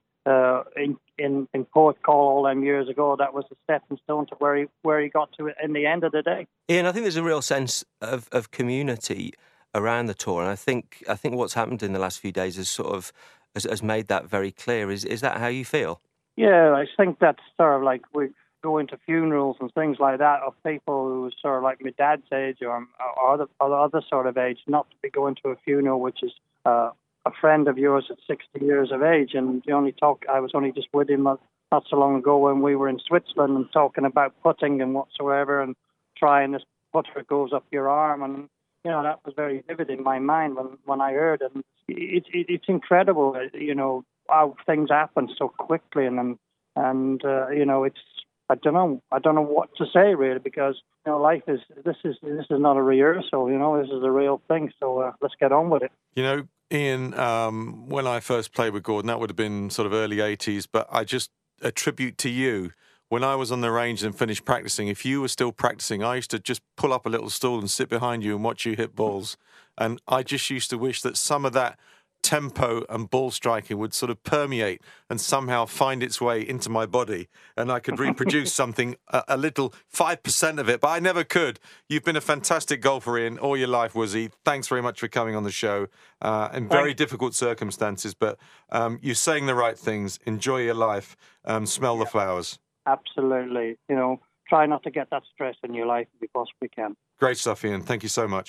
in Port Call all them years ago, that was a stepping stone to where he got to in the end of the day. Ian, I think there's a real sense of community around the tour, and I think what's happened in the last few days has made that very clear. Is that how you feel? Yeah, I think that's sort of like we go into funerals and things like that of people who sort of like my dad's age or other sort of age, not to be going to a funeral which is a friend of yours at 60 years of age, and I was only just with him not so long ago when we were in Switzerland and talking about putting and whatsoever, and trying this putter that goes up your arm, and that was very vivid in my mind when I heard it. And it's incredible, how things happen so quickly, and it's I don't know what to say really, because life is this is not a rehearsal, this is the real thing. So let's get on with it. Ian, when I first played with Gordon, that would have been sort of early 80s, but I just attribute to you, when I was on the range and finished practicing, if you were still practicing, I used to just pull up a little stool and sit behind you and watch you hit balls. And I just used to wish that some of that tempo and ball striking would sort of permeate and somehow find its way into my body, and I could reproduce something, a little 5% of it, but I never could. You've been a fantastic golfer, Ian, all your life, Woosie. Thanks very much for coming on the show in very difficult circumstances, but you're saying the right things. Enjoy your life. Smell the flowers. Absolutely. Try not to get that stress in your life if you possibly can. Great stuff, Ian. Thank you so much.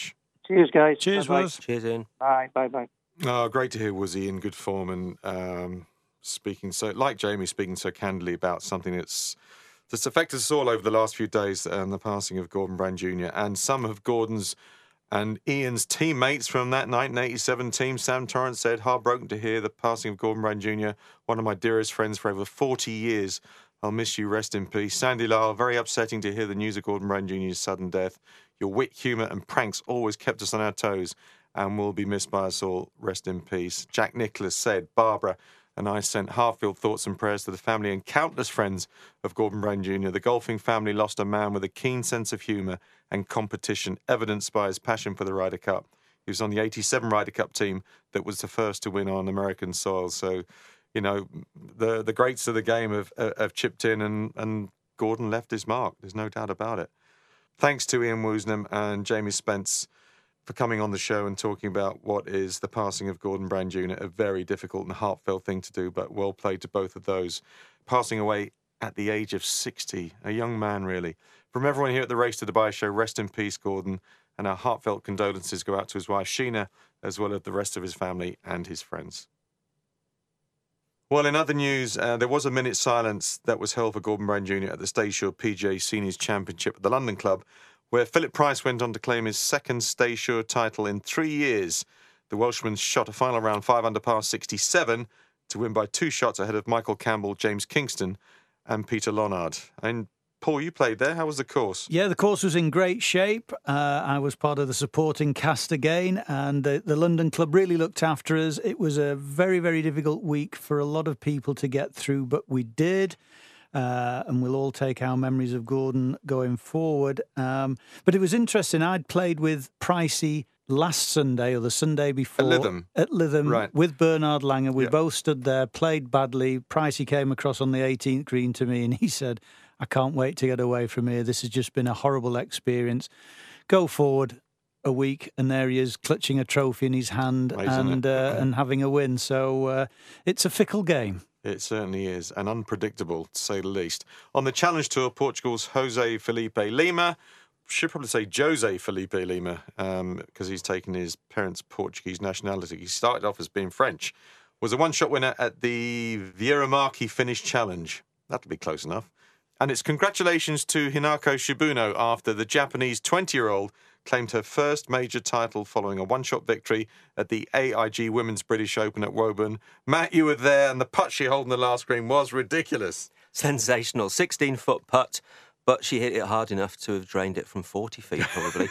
Cheers, guys. Cheers, Bye-bye. Wuz. Cheers, Ian. Bye, bye. Oh, great to hear Wuzzy in good form and speaking so, like Jamie, speaking so candidly about something that's affected us all over the last few days, the passing of Gordon Brand Jr. and some of Gordon's and Ian's teammates from that 1987 team. Sam Torrance said, heartbroken to hear the passing of Gordon Brand Jr., one of my dearest friends for over 40 years. I'll miss you, rest in peace. Sandy Lyle, very upsetting to hear the news of Gordon Brand Jr.'s sudden death. Your wit, humour and pranks always kept us on our toes and will be missed by us all. Rest in peace. Jack Nicholas said, Barbara and I sent heartfelt thoughts and prayers to the family and countless friends of Gordon Brand Jr. The golfing family lost a man with a keen sense of humour and competition, evidenced by his passion for the Ryder Cup. He was on the 87 Ryder Cup team that was the first to win on American soil. So, you know, the greats of the game have chipped in and Gordon left his mark. There's no doubt about it. Thanks to Ian Woosnam and Jamie Spence for coming on the show and talking about what is the passing of Gordon Brand Jr., a very difficult and heartfelt thing to do, but well played to both of those. Passing away at the age of 60, a young man, really. From everyone here at the Race to Dubai show, rest in peace, Gordon, and our heartfelt condolences go out to his wife, Sheena, as well as the rest of his family and his friends. Well, in other news, there was a minute's silence that was held for Gordon Brand Jr. at the Staysure PGA Seniors Championship at the London Club, where Philip Price went on to claim his second Staysure title in 3 years. The Welshman shot a final round 5 under par 67 to win by 2 shots ahead of Michael Campbell, James Kingston and Peter Lonard. And Paul, you played there. How was the course? Yeah, the course was in great shape. I was part of the supporting cast again, and the London Club really looked after us. It was a very, very difficult week for a lot of people to get through, but we did. And we'll all take our memories of Gordon going forward. But it was interesting. I'd played with Pricey last Sunday or the Sunday before. At Lytham, right. With Bernard Langer. We both stood there, played badly. Pricey came across on the 18th green to me and he said, I can't wait to get away from here. This has just been a horrible experience. Go forward a week and there he is clutching a trophy in his hand and having a win. So it's a fickle game. It certainly is, and unpredictable, to say the least. On the Challenge Tour, Portugal's Jose Felipe Lima, should probably say Jose Felipe Lima, because he's taken his parents' Portuguese nationality. He started off as being French, was a one-shot winner at the Vieira Marchi Finnish Challenge. That'll be close enough. And it's congratulations to Hinako Shibuno after the Japanese 20-year-old claimed her first major title following a one-shot victory at the AIG Women's British Open at Woburn. Matt, you were there, and the putt she held in the last green was ridiculous. Sensational. 16-foot putt, but she hit it hard enough to have drained it from 40 feet, probably.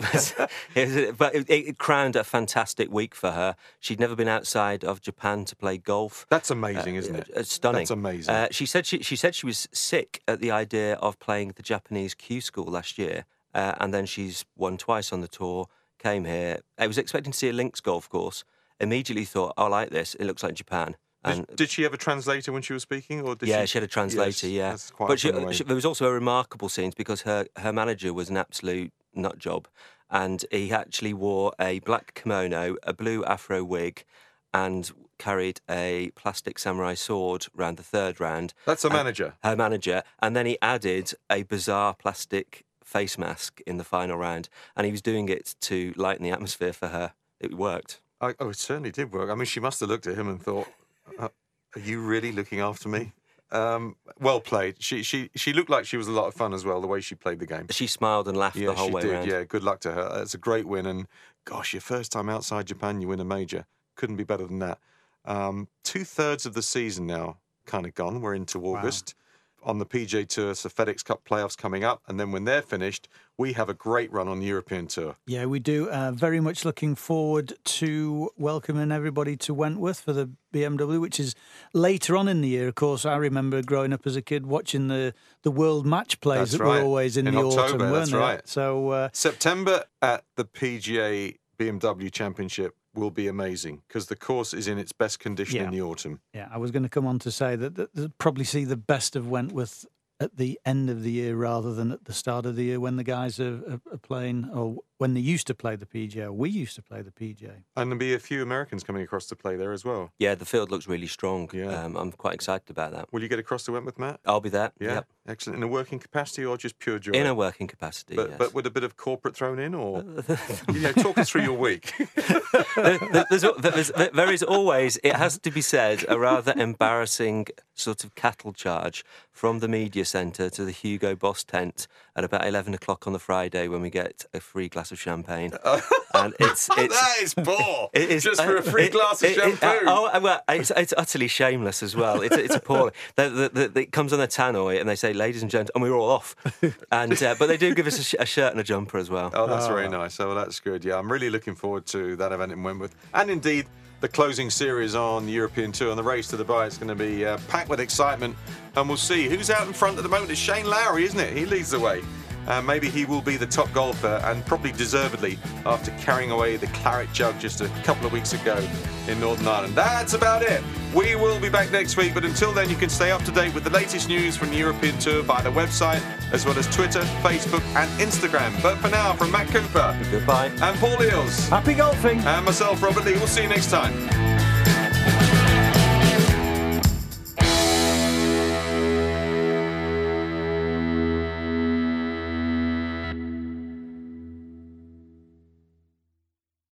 It crowned a fantastic week for her. She'd never been outside of Japan to play golf. That's amazing, isn't it? Stunning. That's amazing. She said she was sick at the idea of playing the Japanese Q School last year. And then she's won twice on the tour, came here. I was expecting to see a links golf course. Immediately thought, I like this. It looks like Japan. And did she have a translator when she was speaking? Or did she had a translator, yes, yeah. But there was also a remarkable scene because her manager was an absolute nut job. And he actually wore a black kimono, a blue afro wig, and carried a plastic samurai sword round the third round. That's her manager? Her manager. And then he added a bizarre plastic face mask in the final round, and he was doing it to lighten the atmosphere for her. It worked. It certainly did work. I mean, she must have looked at him and thought, are you really looking after me? Well played. She looked like she was a lot of fun as well, the way she played the game. She smiled and laughed the whole way around. Yeah, good luck to her. It's a great win, and gosh, your first time outside Japan, you win a major. Couldn't be better than that. 2/3 of the season now kind of gone. We're into August. Wow. On the PGA Tour, so FedEx Cup playoffs coming up, and then when they're finished, we have a great run on the European Tour. Yeah, we do. Very much looking forward to welcoming everybody to Wentworth for the BMW, which is later on in the year. Of course, I remember growing up as a kid watching the World Match Plays that were always in the October, autumn, weren't that's they? Right. So September at the PGA BMW Championship will be amazing because the course is in its best condition in the autumn. Yeah, I was going to come on to say that they'll probably see the best of Wentworth at the end of the year rather than at the start of the year when the guys are playing, or when they used to play the PGA, or we used to play the PGA. And there'll be a few Americans coming across to play there as well. Yeah, the field looks really strong. Yeah. I'm quite excited about that. Will you get across to Wentworth, Matt? I'll be there. Yeah. Excellent. In a working capacity or just pure joy? In a working capacity, yes. But with a bit of corporate thrown in, or talk us through your week. There is always, it has to be said, a rather embarrassing sort of cattle charge from the media centre to the Hugo Boss tent at about 11 o'clock on the Friday when we get a free glass of champagne. And it's that is poor. It is just for a free glass of champagne. Well, it's utterly shameless as well. It's appalling. It comes on a tannoy and they say, "Ladies and gentlemen," and we're all off. And but they do give us a shirt and a jumper as well. Oh, that's very nice. Oh, well, that's good. Yeah, I'm really looking forward to that event in Wentworth, and indeed the closing series on the European Tour and the race to Dubai. It's going to be packed with excitement, and we'll see who's out in front at the moment. It's Shane Lowry, isn't it? He leads the way. Maybe he will be the top golfer, and probably deservedly, after carrying away the claret jug just a couple of weeks ago in Northern Ireland. That's about it. We will be back next week, but until then you can stay up to date with the latest news from the European Tour via the website, as well as Twitter, Facebook and Instagram. But for now, from Matt Cooper, goodbye, and Paul Eales, happy golfing, and myself, Robert Lee, we'll see you next time.